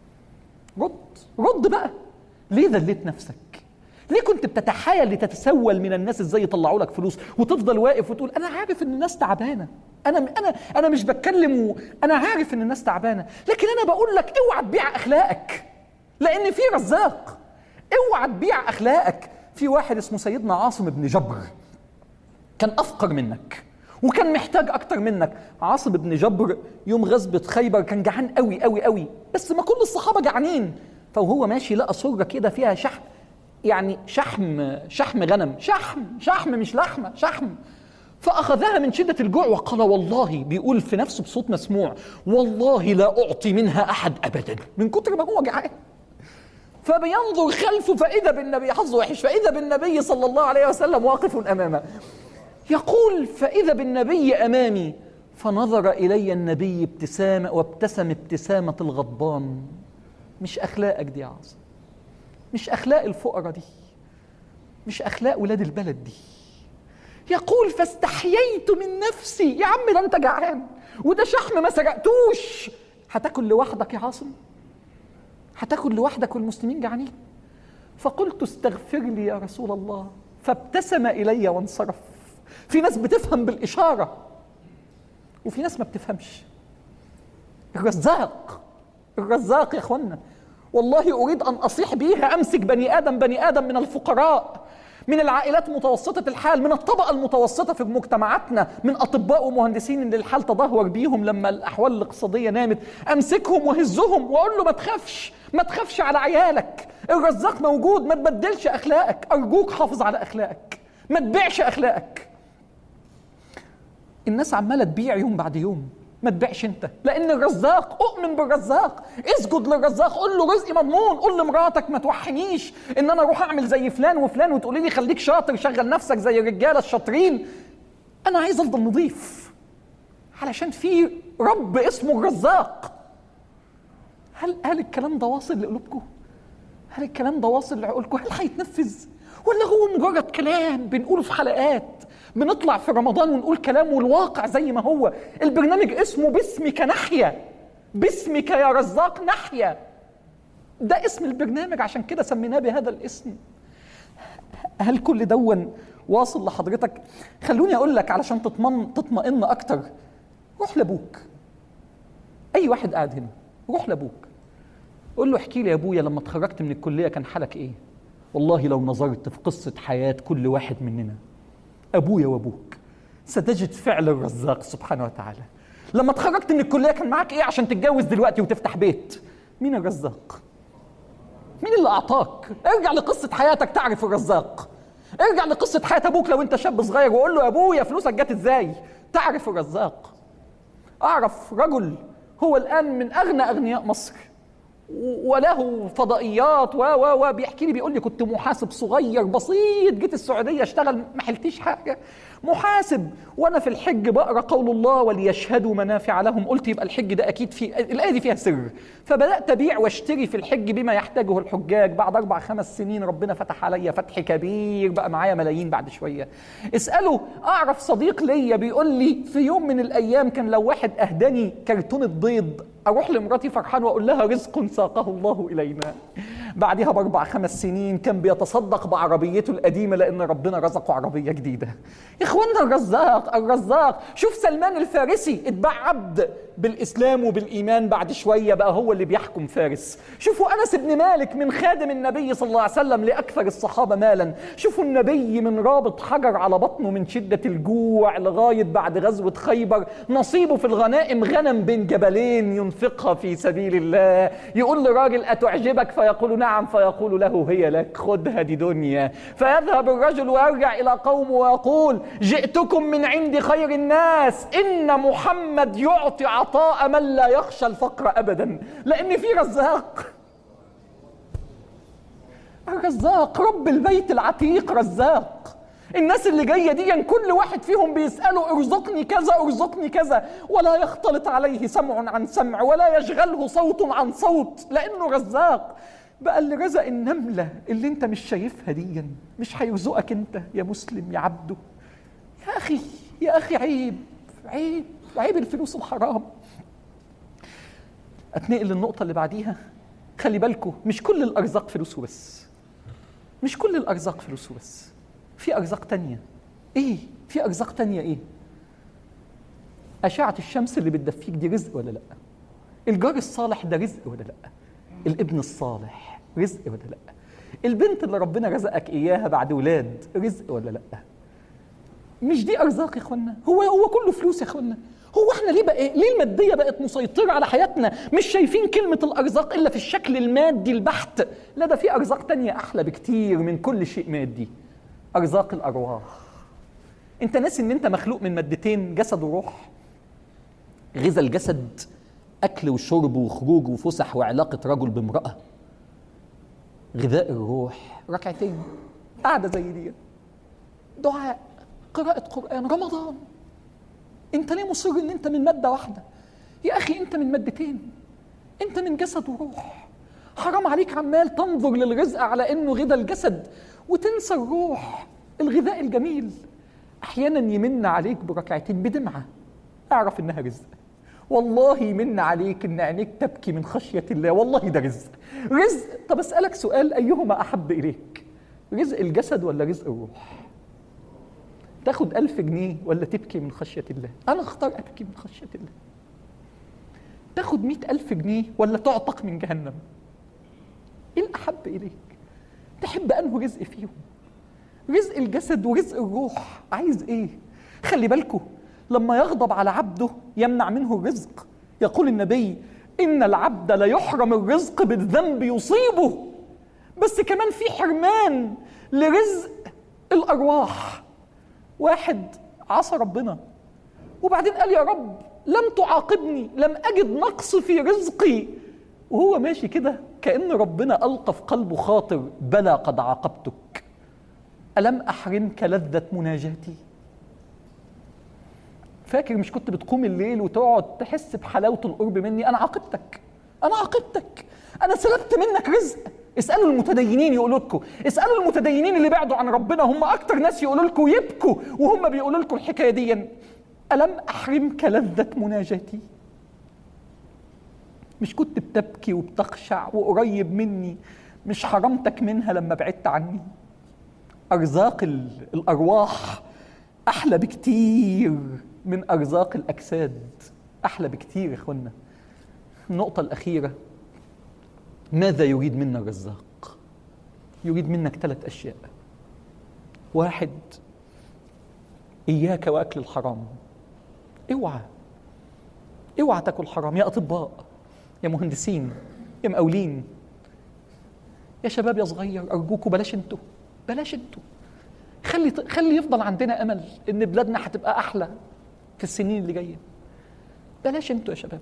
رد رد بقى. ليه ذليت نفسك؟ ليه كنت بتتحايل لتتسول من الناس ازاي يطلعوا لك فلوس وتفضل واقف وتقول: انا عارف ان الناس تعبانه، انا انا انا مش بتكلم و... انا عارف ان الناس تعبانه، لكن انا بقول لك اوعى تبيع اخلاقك لان في رزاق. اوعى تبيع اخلاقك. في واحد اسمه سيدنا عاصم بن جبر كان افقر منك وكان محتاج اكتر منك. عاصم بن جبر يوم غزوة خيبر كان جعان قوي قوي قوي، بس ما كل الصحابه جعانين، فوهو ماشي لقى سره كده فيها شحم، يعني شحم شحم غنم، شحم شحم مش لحمه، شحم. فأخذها من شدة الجوع وقال: والله، بيقول في نفسه بصوت مسموع: والله لا أعطي منها أحد أبدا، من كتر ما هو جعان. فبينظر خلفه فإذا بالنبي، حظه وحش، فإذا بالنبي صلى الله عليه وسلم واقف أمامه. يقول: فإذا بالنبي أمامي، فنظر إلي النبي ابتسامة وابتسم ابتسامة الغضبان. مش أخلاقك دي يا عاصم، مش أخلاق الفقراء دي، مش أخلاق ولاد البلد دي. يقول: فاستحييت من نفسي. يا عم ده أنت جعان وده شحم ما سرقتوش، هتاكل لوحدك يا عاصم؟ هتاكل لوحدك والمسلمين جعانين؟ فقلت: استغفر لي يا رسول الله، فابتسم إلي وانصرف. في ناس بتفهم بالإشارة وفي ناس ما بتفهمش. الرزاق الرزاق يا أخوانا، والله أريد أن أصيح بيها. أمسك بني آدم بني آدم من الفقراء، من العائلات متوسطة الحال، من الطبقة المتوسطة في مجتمعاتنا، من أطباء ومهندسين اللي الحال تدهور بيهم لما الأحوال الاقتصادية نامت. أمسكهم وهزهم وأقول له: ما تخافش ما تخافش على عيالك، الرزاق موجود، ما تبدلش أخلاقك، أرجوك حافظ على أخلاقك، ما تبيعش أخلاقك. الناس عمالة تبيع يوم بعد يوم، ما تبيعش انت، لان الرزاق، اؤمن بالرزاق، اسجد للرزاق، قول له رزقي مضمون. قول لمراتك: ما توحنيش ان انا اروح اعمل زي فلان وفلان وتقولي لي خليك شاطر، شغل نفسك زي الرجاله الشاطرين. انا عايز افضل نظيف علشان في رب اسمه الرزاق. هل هل الكلام ده واصل لقلوبكم؟ هل الكلام ده واصل لعقولكم؟ هل هيتنفذ ولا هو مجرد كلام بنقوله في حلقات؟ بنطلع في رمضان ونقول كلام والواقع زي ما هو. البرنامج اسمه باسمك نحيا، باسمك يا رزاق نحيا، ده اسم البرنامج، عشان كده سميناه بهذا الاسم. هل كل دون واصل لحضرتك؟ خلوني اقول لك علشان تطمن تطمئن اكتر، روح لابوك. اي واحد قاعد هنا روح لابوك، قول له احكي لي يا ابويا لما اتخرجت من الكليه كان حالك ايه؟ والله لو نظرت في قصه حياه كل واحد مننا ابويا وابوك ستجد فعل الرزاق سبحانه وتعالى. لما اتخرجت من الكليه كان معاك ايه عشان تتجوز دلوقتي وتفتح بيت؟ مين الرزاق؟ مين اللي اعطاك؟ ارجع لقصه حياتك تعرف الرزاق. ارجع لقصه حياه ابوك لو انت شاب صغير وقول له يا ابويا فلوسك جت ازاي؟ تعرف الرزاق. اعرف رجل هو الان من اغنى اغنياء مصر وله فضائيات و و و بيحكي لي بيقول لي كنت محاسب صغير بسيط، جيت السعوديه اشتغل ما حلتيش حاجه، محاسب وانا في الحج بقرا قول الله وليشهدوا منافع لهم، قلت يبقى الحج ده اكيد في الايه دي فيها سر، فبدات ابيع واشتري في الحج بما يحتاجه الحجاج. بعد اربع خمس سنين ربنا فتح عليا فتح كبير، بقى معايا ملايين بعد شويه. اساله، اعرف صديق ليا بيقول لي في يوم من الايام كان لو واحد اهداني كرتونه بيض اروح لمراتي فرحان واقول لها رزق ساقه الله الينا. بعدها باربع خمس سنين كان بيتصدق بعربيته القديمه لان ربنا رزقه عربيه جديده. اخواننا الرزاق الرزاق. شوف سلمان الفارسي اتباع عبد بالاسلام وبالايمان، بعد شويه بقى هو اللي بيحكم فارس. شوفوا انس بن مالك من خادم النبي صلى الله عليه وسلم لاكثر الصحابه مالا. شوفوا النبي من رابط حجر على بطنه من شده الجوع لغايه بعد غزوه خيبر نصيبه في الغنائم غنم بين جبلين ينفقها في سبيل الله. يقول لراجل اتعجبك؟ فيقول نعم، فيقول له هي لك، خذها دي دنيا. فيذهب الرجل ويرجع الى قومه ويقول جئتكم من عند خير الناس، ان محمد يعطي عطاء من لا يخشى الفقر ابدا، لان في رزاق. الرزاق رب البيت العتيق رزاق. الناس اللي جايه دي كل واحد فيهم بيساله ارزقني كذا ارزقني كذا، ولا يختلط عليه سمع عن سمع ولا يشغله صوت عن صوت، لانه رزاق. بقى اللي رزق النمله اللي انت مش شايفها دي مش هيرزقك انت يا مسلم يا عبده؟ يا اخي يا اخي عيب عيب عيب الفلوس الحرام. اتنقل للنقطه اللي بعديها. خلي بالكم مش كل الارزاق فلوسه بس، مش كل الارزاق فلوسه بس، في ارزاق تانية. ايه في ارزاق تانية؟ ايه؟ اشعه الشمس اللي بتدفيك دي رزق ولا لا؟ الجار الصالح ده رزق ولا لا؟ الابن الصالح رزق ولا لا؟ البنت اللي ربنا رزقك اياها بعد ولاد رزق ولا لا؟ مش دي ارزاق يا اخوانا؟ هو هو كله فلوس يا اخوانا؟ هو احنا ليه بقى ليه الماديه بقت مسيطره على حياتنا؟ مش شايفين كلمه الارزاق الا في الشكل المادي البحت؟ لا، ده في ارزاق تانية احلى بكتير من كل شيء مادي. ارزاق الارواح. انت ناسي ان انت مخلوق من مادتين، جسد وروح؟ غذاء الجسد اكل وشرب وخروج وفسح وعلاقه رجل بامراه. غذاء الروح ركعتين، قاعده زي دي، دعاء، قراءه قران، رمضان. انت ليه مصر ان انت من ماده واحده؟ يا اخي انت من مادتين، انت من جسد وروح. حرام عليك عمال تنظر للرزق على انه غذاء الجسد وتنسى الروح، الغذاء الجميل. احيانا يمن عليك بركعتين بدمعه، اعرف انها رزق. والله يمن عليك ان عينيك تبكي من خشيه الله، والله ده رزق. رزق. طب اسالك سؤال، ايهما احب اليك؟ رزق الجسد ولا رزق الروح؟ تاخد ألف جنيه ولا تبكي من خشيه الله؟ انا اختار ابكي من خشيه الله. تاخد مئة ألف جنيه ولا تعتق من جهنم؟ ايه الاحب اليك؟ تحب انه رزق فيهم؟ رزق الجسد ورزق الروح، عايز ايه؟ خلي بالكم لما يغضب على عبده يمنع منه الرزق. يقول النبي ان العبد لا يحرم الرزق بالذنب يصيبه، بس كمان في حرمان لرزق الارواح. واحد عصى ربنا وبعدين قال يا رب لم تعاقبني، لم اجد نقص في رزقي، وهو ماشي كده كأن ربنا ألقى في قلبه خاطر بلى قد عاقبتك، ألم أحرمك لذة مناجاتي؟ فاكر مش كنت بتقوم الليل وتقعد تحس بحلاوة القرب مني؟ أنا عاقبتك، أنا عاقبتك، أنا سلبت منك رزق. اسألوا المتدينين يقولوا لكم، اسألوا المتدينين اللي بعدوا عن ربنا، هم أكتر ناس يقولوا لكم يبكوا وهم بيقولوا لكم الحكاية دي. ألم أحرمك لذة مناجاتي؟ مش كنت بتبكي وبتخشع وقريب مني؟ مش حرمتك منها لما بعدت عني؟ أرزاق الأرواح أحلى بكتير من أرزاق الأجساد، أحلى بكتير يا إخوانا. النقطة الأخيرة ماذا يريد منا الرزاق؟ يريد منك ثلاث أشياء. واحد، إياك وأكل الحرام. اوعى اوعى تاكل حرام، يا أطباء، يا مهندسين، يا مقاولين، يا شباب، يا صغير، أرجوكوا بلاش انتوا بلاش انتوا خلي خلي يفضل عندنا أمل إن بلادنا هتبقى أحلى في السنين اللي جاية. بلاش انتوا يا شباب.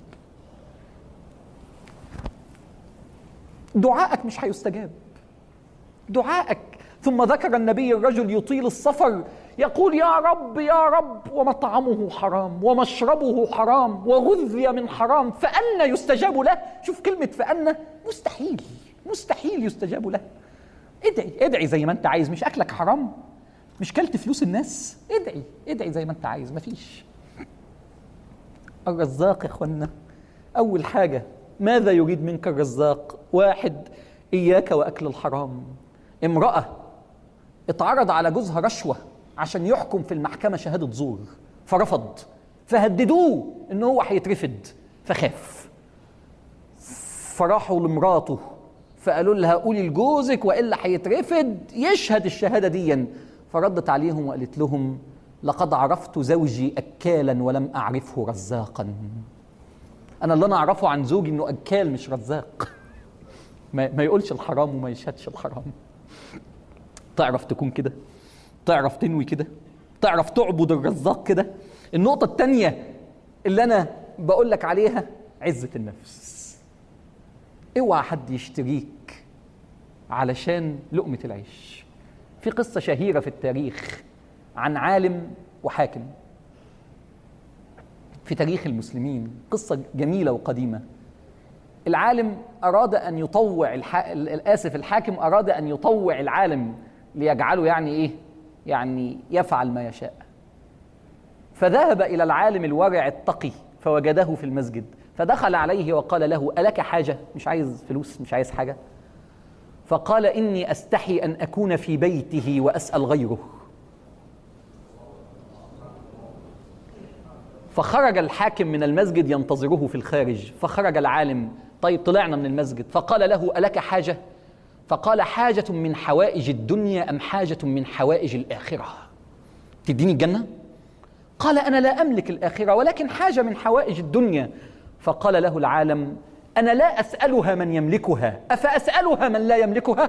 دعائك مش هيستجاب، دعائك. ثم ذكر النبي الرجل يطيل السفر يقول يا رب يا رب ومطعمه حرام ومشربه حرام وغذي من حرام فأنى يستجاب له. شوف كلمة فأنى، مستحيل مستحيل يستجاب له. ادعي ادعي زي ما انت عايز. مش أكلك حرام؟ مش كلت فلوس الناس؟ ادعي ادعي زي ما انت عايز. مفيش. الرزاق يا اخوانا أول حاجة ماذا يريد منك الرزاق؟ واحد، إياك وأكل الحرام. امرأة اتعرض على جوزها رشوة عشان يحكم في المحكمة شهادة زور، فرفض، فهددوه إنه هو هيترفد، فخاف، فراحوا لمراته فقالوا لها قولي لجوزك وإلا هيترفد يشهد الشهادة دي. فردت عليهم وقالت لهم لقد عرفت زوجي أكالا ولم أعرفه رزاقا. أنا اللي أنا أعرفه عن زوجي إنه أكال مش رزاق. ما يقولش الحرام وما يشهدش الحرام. تعرف تكون كده؟ تعرف تنوي كده؟ تعرف تعبد الرزاق كده؟ النقطة الثانية اللي أنا بقول لك عليها عزة النفس. اوعى حد يشتريك علشان لقمة العيش. في قصة شهيرة في التاريخ عن عالم وحاكم في تاريخ المسلمين، قصة جميلة وقديمة. العالم أراد أن يطوع الح... الآسف الحاكم أراد أن يطوع العالم ليجعله يعني إيه؟ يعني يفعل ما يشاء. فذهب إلى العالم الورع التقي فوجده في المسجد، فدخل عليه وقال له ألك حاجة؟ مش عايز فلوس، مش عايز حاجة؟ فقال إني أستحي أن أكون في بيته وأسأل غيره. فخرج الحاكم من المسجد ينتظره في الخارج، فخرج العالم. طيب طلعنا من المسجد، فقال له ألك حاجة؟ فقال حاجة من حوائج الدنيا أم حاجة من حوائج الآخرة؟ تديني الجنة؟ قال أنا لا أملك الآخرة ولكن حاجة من حوائج الدنيا. فقال له العالم أنا لا أسألها من يملكها أفأسألها من لا يملكها؟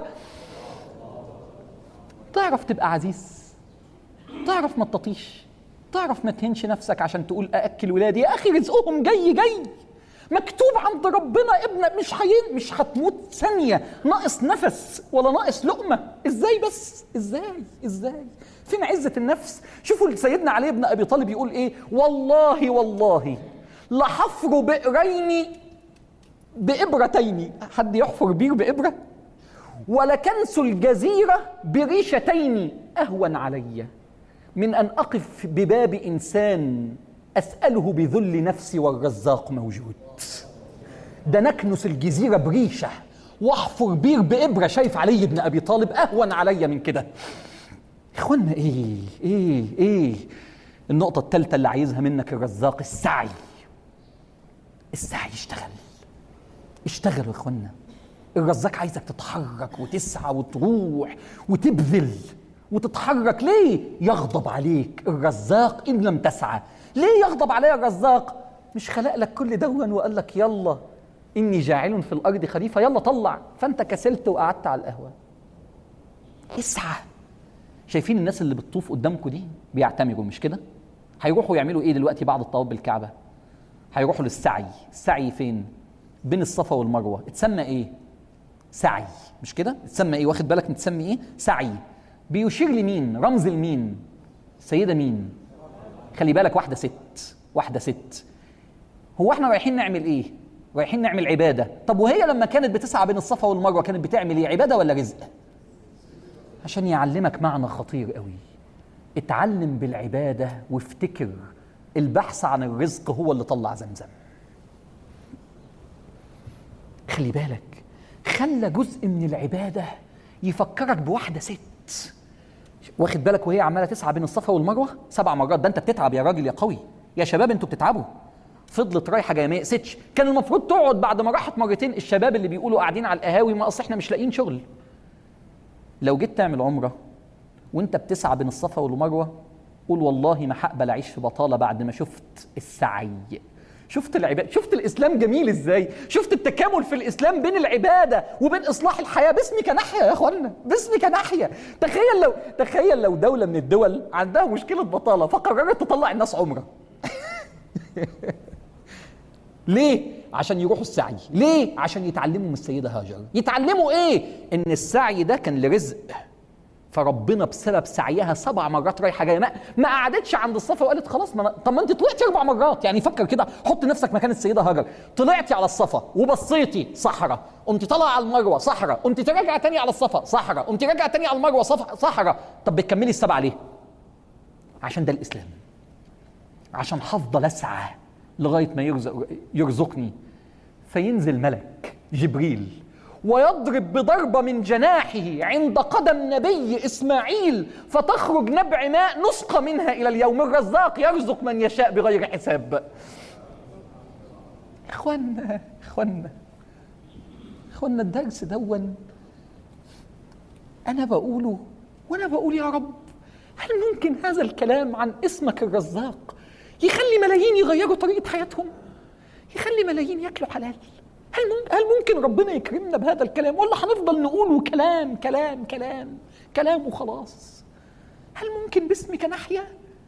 تعرف تبقى عزيز، تعرف ما تطيش، تعرف ما تهنش نفسك عشان تقول أأكل ولادي. يا أخي رزقهم جاي جاي مكتوب عند ربنا. ابنك مش حين مش هتموت ثانية ناقص نفس ولا ناقص لقمة. ازاي بس؟ ازاي ازاي فين عزة النفس؟ شوفوا سيدنا علي بن أبي طالب يقول ايه؟ والله والله لحفر بئرين بإبرتين. حد يحفر بير بإبرة؟ ولكنس الجزيرة بريشتين أهون علي من أن أقف بباب إنسان أسأله بذل نفسي والرزاق موجود. ده نكنس الجزيرة بريشة واحفر بير بإبرة. شايف علي بن أبي طالب أهون علي من كده. إخوانا إيه إيه إيه النقطة الثالثة اللي عايزها منك الرزاق؟ السعي. السعي. اشتغل اشتغل يا إخوانا. الرزاق عايزك تتحرك وتسعى وتروح وتبذل وتتحرك. ليه يغضب عليك الرزاق إن لم تسعى؟ ليه يغضب علي الرزاق؟ مش خلق لك كل دون وقال لك يلا إني جاعل في الأرض خليفة، يلا طلع، فأنت كسلت وقعدت على القهوة. اسعى. شايفين الناس اللي بتطوف قدامكم دي بيعتمروا مش كده؟ هيروحوا يعملوا إيه دلوقتي بعد الطواف بالكعبة؟ هيروحوا للسعي. السعي فين؟ بين الصفا والمروة. اتسمى إيه؟ سعي مش كده؟ اتسمى إيه؟ واخد بالك متسمي إيه؟ سعي. بيشير لمين؟ رمز لمين؟ سيدة مين؟ خلي بالك، واحدة ست واحدة ست. هو احنا رايحين نعمل ايه؟ رايحين نعمل عبادة. طب وهي لما كانت بتسعى بين الصفا والمروة كانت بتعمل ايه؟ عبادة ولا رزق؟ عشان يعلمك معنى خطير قوي. اتعلم بالعبادة وافتكر البحث عن الرزق هو اللي طلع زمزم. خلي بالك، خلى جزء من العبادة يفكرك بواحدة ست. واخد بالك وهي عمالة تسعى بين الصفا والمروة سبع مرات. ده انت بتتعب يا راجل يا قوي. يا شباب انتوا بتتعبوا. فضلت رايحه جايه ما يقستش. كان المفروض تقعد بعد ما راحت مرتين. الشباب اللي بيقولوا قاعدين على القهاوي ما اصل احنا مش لاقيين شغل. لو جيت تعمل عمره وانت بتسعى بين الصفا والمروه قول والله ما هقبل اعيش في بطاله بعد ما شفت السعي. شفت العباده، شفت الاسلام جميل ازاي، شفت التكامل في الاسلام بين العباده وبين اصلاح الحياه. باسمك ناحيه يا اخوانا، باسمك ناحيه. تخيل لو تخيل لو دوله من الدول عندها مشكله بطاله فقررت تطلع الناس عمره. ليه؟ عشان يروحوا السعي. ليه؟ عشان يتعلموا من السيده هاجر. يتعلموا ايه؟ ان السعي ده كان لرزق، فربنا بسبب سعيها سبع مرات رايحه جايه ما, ما قعدتش عند الصفا وقالت خلاص ما طب ما انت طلعتي اربع مرات. يعني فكر كده، حط نفسك مكان السيده هاجر. طلعتي على الصفا وبصيتي صحراء، قمتي طالعه على المروه صحراء، قمتي تراجعه تاني على الصفا صحراء، قمتي راجعه تاني على المروه صحراء. طب بتكملي السبعه ليه؟ عشان ده الاسلام. عشان هفضل اسعى لغايه ما يرزق يرزقني. فينزل ملك جبريل ويضرب بضربة من جناحه عند قدم نبي إسماعيل فتخرج نبع ماء نسقى منها إلى اليوم. الرزاق يرزق من يشاء بغير حساب. إخوانا إخوانا إخوانا الدرس دون أنا بقوله وأنا بقول يا رب هل ممكن هذا الكلام عن اسمك الرزاق يخلي ملايين يغيروا طريقة حياتهم؟ يخلي ملايين ياكلوا حلال؟ هل ممكن, هل ممكن ربنا يكرمنا بهذا الكلام ولا هنفضل نقوله كلام كلام كلام كلام وخلاص؟ هل ممكن باسمك نحيا؟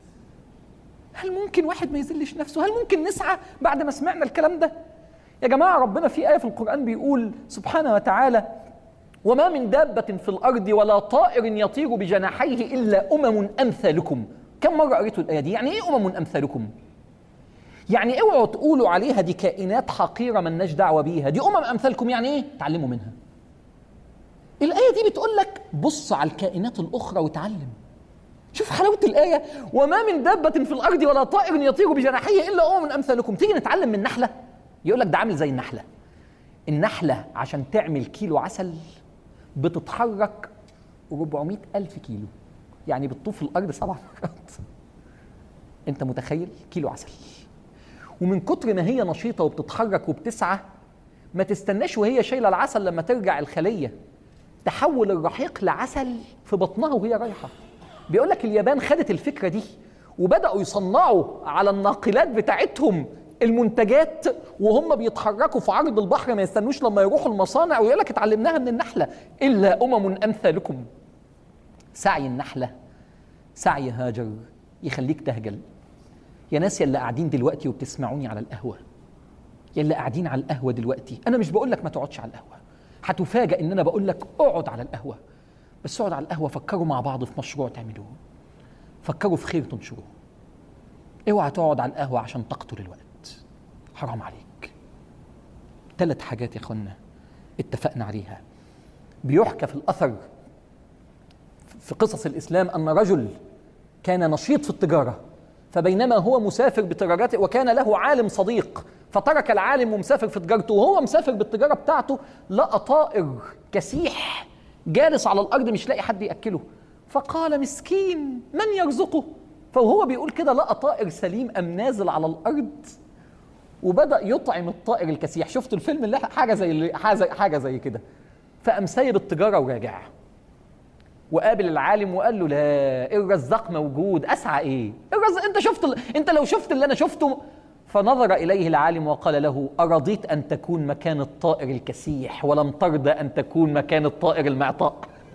هل ممكن واحد ما يذلش نفسه؟ هل ممكن نسعى بعد ما سمعنا الكلام ده؟ يا جماعة ربنا في آية في القرآن بيقول سبحانه وتعالى وما من دابة في الأرض ولا طائر يطير بجناحيه إلا أمم أمثالكم. كم مرة قريتوا الآية دي؟ يعني إيه أمم أمثالكم؟ يعني اوعوا تقولوا عليها دي كائنات حقيرة ملناش دعوة بيها، دي أمم أمثالكم. يعني إيه؟ تعلموا منها. الآية دي بتقول لك بص على الكائنات الأخرى وتعلم. شوف حلاوة الآية، وما من دابة في الأرض ولا طائر يطير بجناحيه إلا أمم أمثالكم. تيجي نتعلم من نحلة؟ يقول لك ده عامل زي النحلة. النحلة عشان تعمل كيلو عسل بتتحرك أربعمائة ألف كيلو، يعني بتطوف الأرض سبع مرات. أنت متخيل؟ كيلو عسل. ومن كتر ما هي نشيطة وبتتحرك وبتسعى ما تستناش وهي شايلة العسل لما ترجع الخلية تحول الرحيق لعسل في بطنها وهي رايحة. بيقول لك اليابان خدت الفكرة دي وبدأوا يصنعوا على الناقلات بتاعتهم المنتجات وهم بيتحركوا في عرض البحر، ما يستنوش لما يروحوا المصانع. ويقول لك اتعلمناها من النحلة. إلا أمم أمثالكم. سعي النحلة سعي هاجر يخليك تهجل. يا ناس يلي قاعدين دلوقتي وبتسمعوني على القهوة، يلي قاعدين على القهوة دلوقتي، أنا مش بقول لك ما تقعدش على القهوة، هتفاجأ إن أنا بقول لك اقعد على القهوة. بس اقعد على القهوة، فكروا مع بعض في مشروع تعملوه، فكروا في خير تنشروه. اوعى تقعد على القهوة عشان تقتل الوقت، حرام عليك. ثلاث حاجات يا اخوانا اتفقنا عليها. بيحكى في الأثر في قصص الإسلام أن رجل كان نشيط في التجارة، فبينما هو مسافر بتجارته وكان له عالم صديق، فترك العالم ومسافر في تجارته، وهو مسافر بالتجارة بتاعته لقى طائر كسيح جالس على الأرض مش لاقي حد يأكله، فقال مسكين من يرزقه؟ فهو بيقول كده لقى طائر سليم أم نازل على الأرض وبدأ يطعم الطائر الكسيح. شفت الفيلم اللي حاجة زي حاجة, حاجة زي كده. فقام سايب التجارة وراجع وقابل العالم وقال له لا الرزاق موجود، أسعى إيه؟ الرزاق أنت شفت ال... أنت لو شفت اللي أنا شفته. فنظر إليه العالم وقال له أرضيت أن تكون مكان الطائر الكسيح ولم ترضى أن تكون مكان الطائر المعطاء؟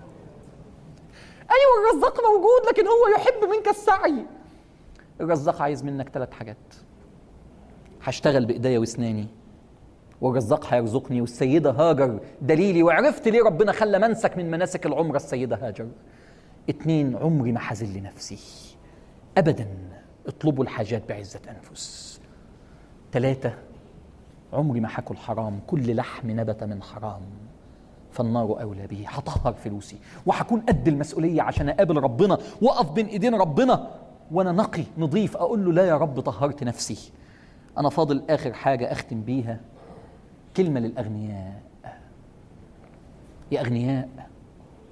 أيوة الرزاق موجود لكن هو يحب منك السعي. الرزاق عايز منك ثلاث حاجات. هشتغل بإيديا واسناني والرزاق هيرزقني، والسيدة هاجر دليلي، وعرفت ليه ربنا خلى منسك من مناسك العمرة السيدة هاجر. اتنين، عمري ما حزل نفسي أبدا، اطلبوا الحاجات بعزة أنفس. ثلاثة، عمري ما حاكل حرام، كل لحم نبت من حرام فالنار أولى به. هطهر فلوسي وهكون قد المسؤولية عشان أقابل ربنا وأقف بين إيدين ربنا وأنا نقي نظيف، أقول له لا يا رب طهرت نفسي. أنا فاضل آخر حاجة أختم بيها، كلمة للأغنياء. يا أغنياء،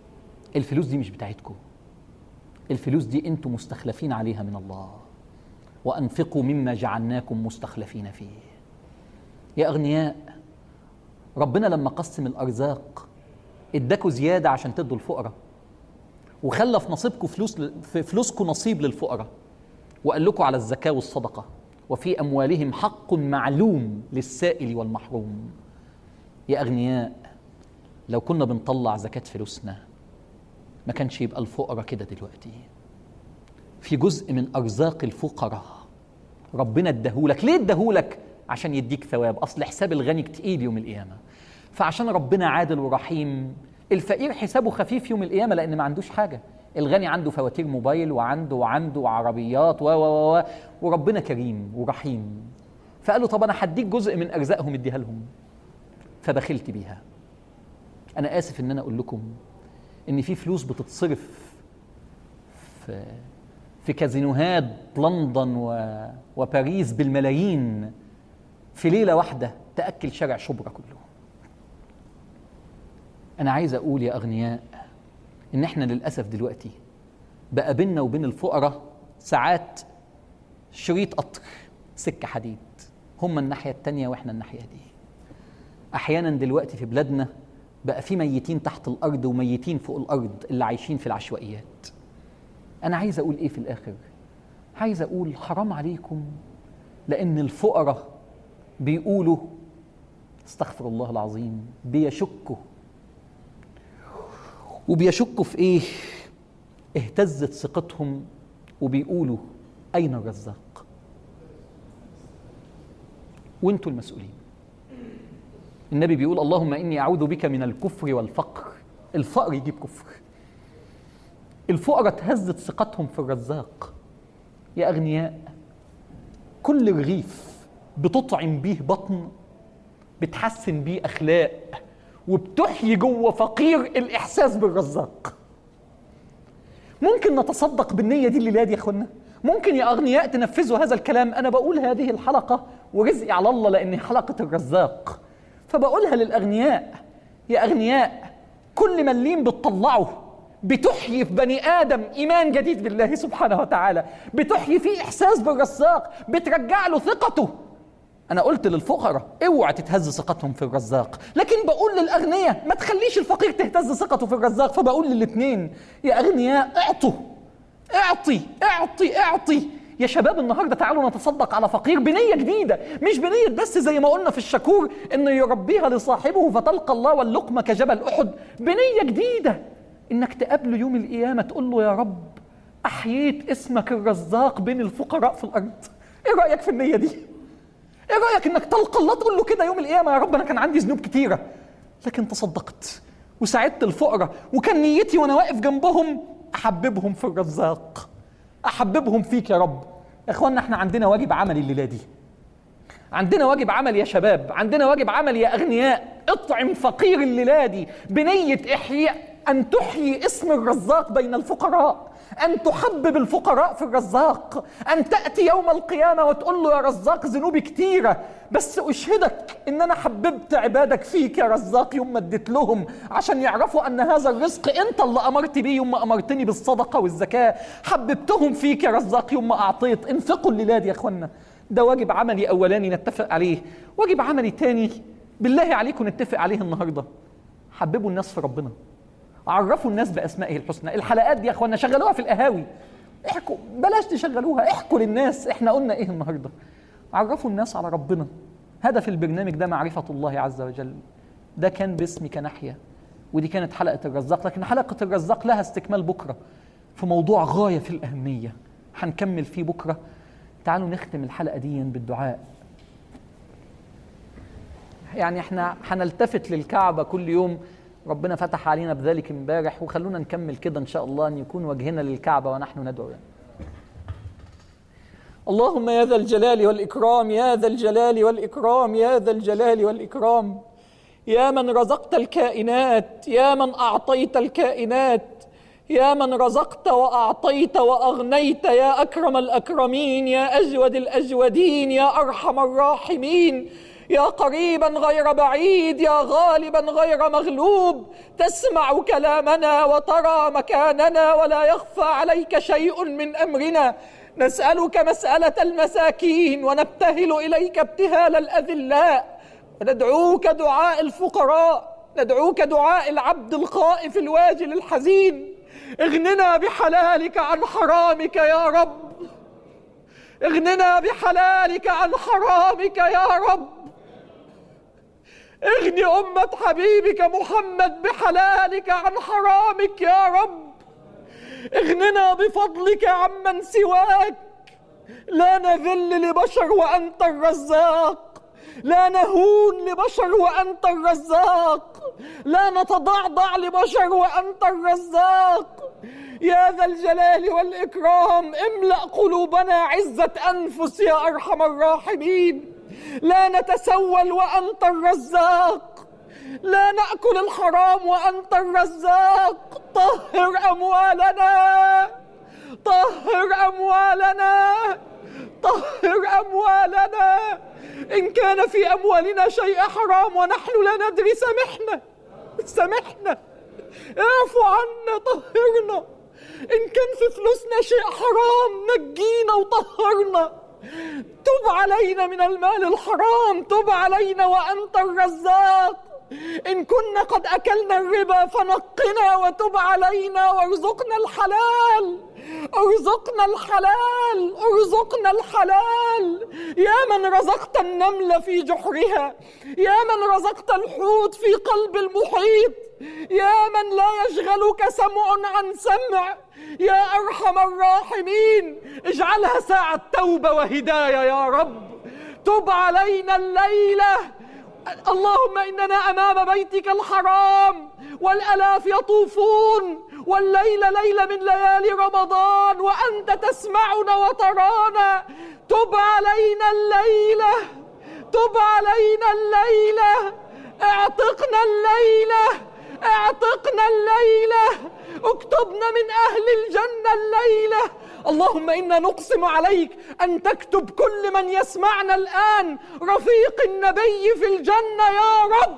الفلوس دي مش بتاعتكم، الفلوس دي أنتم مستخلفين عليها من الله. وأنفقوا مما جعلناكم مستخلفين فيه. يا أغنياء، ربنا لما قسم الأرزاق اداكوا زيادة عشان تدوا الفقراء، وخلى في نصيبكم فلوس، في فلوسكم نصيب للفقراء، وقال لكم على الزكاة والصدقة، وفي أموالهم حق معلوم للسائل والمحروم. يا أغنياء، لو كنا بنطلع زكاة فلوسنا ما كانش يبقى الفقراء كده دلوقتي. في جزء من أرزاق الفقراء ربنا اداهولك. ليه اداهولك؟ عشان يديك ثواب. أصل حساب الغني تقيل يوم القيامة، فعشان ربنا عادل ورحيم، الفقير حسابه خفيف يوم القيامة لأن ما عندوش حاجة. الغني عنده فواتير موبايل وعنده وعنده عربيات و و و وربنا كريم ورحيم، فقال له طب أنا هديك جزء من أرزاقهم اديها لهم، فبخلت بيها. أنا آسف إن أنا أقول لكم إن في فلوس بتتصرف في في كازينوهات لندن و... وباريس بالملايين في ليلة واحدة تأكل شارع شبرا كله. أنا عايز أقول يا أغنياء إن إحنا للأسف دلوقتي بقى بيننا وبين الفقراء ساعات شريط قطر، سكة حديد، هم الناحية التانية وإحنا الناحية دي. أحيانا دلوقتي في بلادنا بقى في ميتين تحت الأرض وميتين فوق الأرض اللي عايشين في العشوائيات. أنا عايز أقول إيه في الآخر؟ عايز أقول حرام عليكم، لأن الفقراء بيقولوا استغفر الله العظيم، بيشكوا وبيشكوا في إيه؟ اهتزت ثقتهم وبيقولوا أين الرزاق؟ وانتوا المسؤولين. النبي بيقول اللهم إني أعوذ بك من الكفر والفقر. الفقر يجيب كفر. الفقراء تهزت ثقتهم في الرزاق. يا أغنياء، كل رغيف بتطعم بيه بطن بتحسن بيه أخلاق وبتحيي جوه فقير الإحساس بالرزاق. ممكن نتصدق بالنية دي الليلة دي يا أخوانا؟ ممكن يا أغنياء تنفذوا هذا الكلام؟ أنا بقول هذه الحلقة ورزقي على الله لأني حلقة الرزاق، فبقولها للأغنياء. يا أغنياء، كل مليم بتطلعه بتحيي في بني آدم إيمان جديد بالله سبحانه وتعالى، بتحيي فيه إحساس بالرزاق، بترجع له ثقته. أنا قلت للفقراء اوعى تتهز ثقتهم في الرزاق، لكن بقول للأغنياء ما تخليش الفقير تهتز ثقته في الرزاق. فبقول للاثنين يا أغنياء اعطوا، اعطي اعطي اعطي. يا شباب النهارده تعالوا نتصدق على فقير بنية جديدة، مش بنية بس زي ما قلنا في الشكور إنه يربيها لصاحبه فتلقى الله واللقمة كجبل أحد. بنية جديدة إنك تقابله يوم القيامة تقول له يا رب أحييت اسمك الرزاق بين الفقراء في الأرض. إيه رأيك في النية دي؟ إيه رأيك إنك تلقى الله تقول له كده يوم القيامة يا رب أنا كان عندي ذنوب كتيرة لكن تصدقت وساعدت الفقراء، وكان نيتي وأنا واقف جنبهم أحببهم في الرزاق، أحببهم فيك يا رب. يا إخوانا إحنا عندنا واجب عملي الليلة دي، عندنا واجب عمل يا شباب، عندنا واجب عمل يا أغنياء. اطعم فقير الليلة دي بنية إحياء، أن تحيي اسم الرزاق بين الفقراء، أن تحبب الفقراء في الرزاق، أن تأتي يوم القيامة وتقول له يا رزاق ذنوبي كتيرة بس أشهدك إن أنا حببت عبادك فيك يا رزاق يوم ما اديت لهم، عشان يعرفوا أن هذا الرزق أنت اللي أمرت بيه يوم ما أمرتني بالصدقة والزكاة. حببتهم فيك يا رزاق يوم ما أعطيت. انفقوا الليلة دي يا أخوانا. ده واجب عملي أولاني نتفق عليه. واجب عملي تاني بالله عليكم نتفق عليه النهاردة، حببوا الناس في ربنا، عرفوا الناس بأسمائه الحسنى. الحلقات دي يا أخوانا شغلوها في القهاوي، احكوا، بلاش تشغلوها، احكوا للناس احنا قلنا ايه النهاردة. عرفوا الناس على ربنا. هدف البرنامج ده معرفة الله عز وجل. ده كان باسمك نحيا، ودي كانت حلقة الرزاق، لكن حلقة الرزاق لها استكمال بكرة في موضوع غاية في الأهمية هنكمل فيه بكرة. تعالوا نختم الحلقة دي بالدعاء. يعني احنا هنلتفت للكعبة كل يوم، ربنا فتح علينا بذلك امبارح، وخلونا نكمل كده ان شاء الله ان يكون وجهنا للكعبة ونحن ندعو. اللهم يا ذا الجلال والإكرام، يا ذا الجلال والإكرام، يا ذا الجلال والإكرام، يا من رزقت الكائنات، يا من أعطيت الكائنات، يا من رزقت وأعطيت وأغنيت، يا أكرم الأكرمين، يا أجود الأجودين، يا أرحم الراحمين، يا قريبا غير بعيد، يا غالبا غير مغلوب، تسمع كلامنا وترى مكاننا ولا يخفى عليك شيء من أمرنا. نسألك مسألة المساكين ونبتهل إليك ابتهال الأذلاء، وندعوك دعاء الفقراء، ندعوك دعاء العبد الخائف الواجل الحزين. اغننا بحلالك عن حرامك يا رب، اغننا بحلالك عن حرامك يا رب. اغني أمة حبيبك محمد بحلالك عن حرامك يا رب. اغننا بفضلك عمن سواك. لا نذل لبشر وأنت الرزاق، لا نهون لبشر وأنت الرزاق، لا نتضعضع لبشر وأنت الرزاق. يا ذا الجلال والإكرام املأ قلوبنا عزة أنفس يا أرحم الراحمين. لا نتسول وأنت الرزاق، لا نأكل الحرام وأنت الرزاق. طهر أموالنا، طهر أموالنا، طهر أموالنا. إن كان في أموالنا شيء حرام ونحن لا ندري سامحنا، سامحنا، اعفو عنا، طهرنا. إن كان في فلوسنا شيء حرام نجينا وطهرنا. تب علينا من المال الحرام، تب علينا وأنت الرزاق. إن كنا قد أكلنا الربا فنقنا وتب علينا وارزقنا الحلال، ارزقنا الحلال، ارزقنا الحلال. يا من رزقت النمل في جحرها، يا من رزقت الحوت في قلب المحيط، يا من لا يشغلك سمع عن سمع، يا أرحم الراحمين. اجعلها ساعة توبة وهداية يا رب. تب علينا الليلة. اللهم إننا أمام بيتك الحرام والألاف يطوفون، والليلة ليلة من ليالي رمضان وأنت تسمعنا وترانا. تب علينا الليلة، تب علينا الليلة، اعتقنا الليلة، اعتقنا الليلة، اكتبنا من أهل الجنة الليلة. اللهم إنا نقسم عليك أن تكتب كل من يسمعنا الآن رفيق النبي في الجنة يا رب.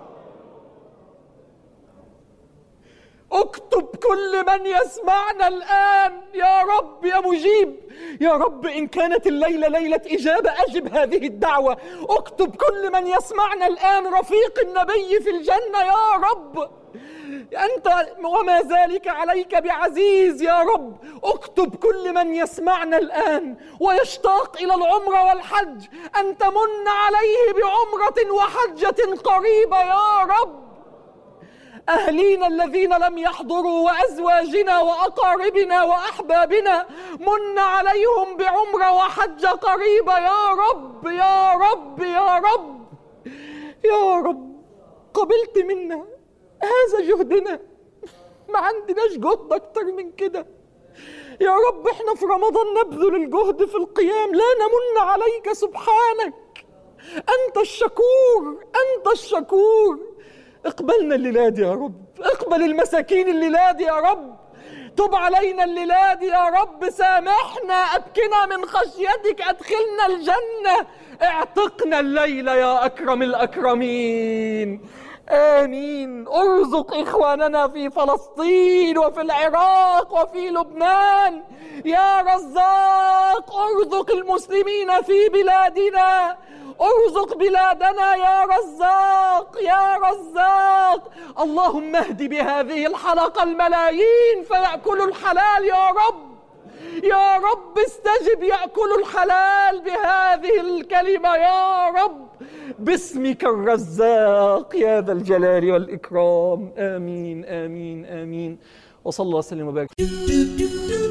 اكتب كل من يسمعنا الآن يا رب يا مجيب. يا رب إن كانت الليلة ليلة إجابة أجب هذه الدعوة. اكتب كل من يسمعنا الآن رفيق النبي في الجنة يا رب. أنت وما ذلك عليك بعزيز يا رب. اكتب كل من يسمعنا الآن ويشتاق إلى العمرة والحج أن تمن عليه بعمرة وحجة قريبة يا رب. أهلينا الذين لم يحضروا وأزواجنا وأقاربنا وأحبابنا من عليهم بعمرة وحجة قريبة يا رب يا رب يا رب يا رب. قبلت منا هذا جهدنا، ما عندناش جهد أكتر من كده يا رب. احنا في رمضان نبذل الجهد في القيام، لا نمن عليك سبحانك. أنت الشكور، أنت الشكور. اقبلنا الليلاد يا رب، اقبل المساكين الليلاد يا رب. تب علينا الليلاد يا رب، سامحنا، أبكنا من خشيتك، أدخلنا الجنة، اعتقنا الليلة يا أكرم الأكرمين. آمين. ارزق إخواننا في فلسطين وفي العراق وفي لبنان يا رزاق. ارزق المسلمين في بلادنا، ارزق بلادنا يا رزاق يا رزاق. اللهم اهد بهذه الحلقة الملايين فيأكلوا الحلال يا رب يا رب. استجب يأكلوا الحلال بهذه الكلمة يا رب، باسمك الرزاق يا ذا الجلال والإكرام. آمين آمين آمين. وصلى الله وسلم وبارك.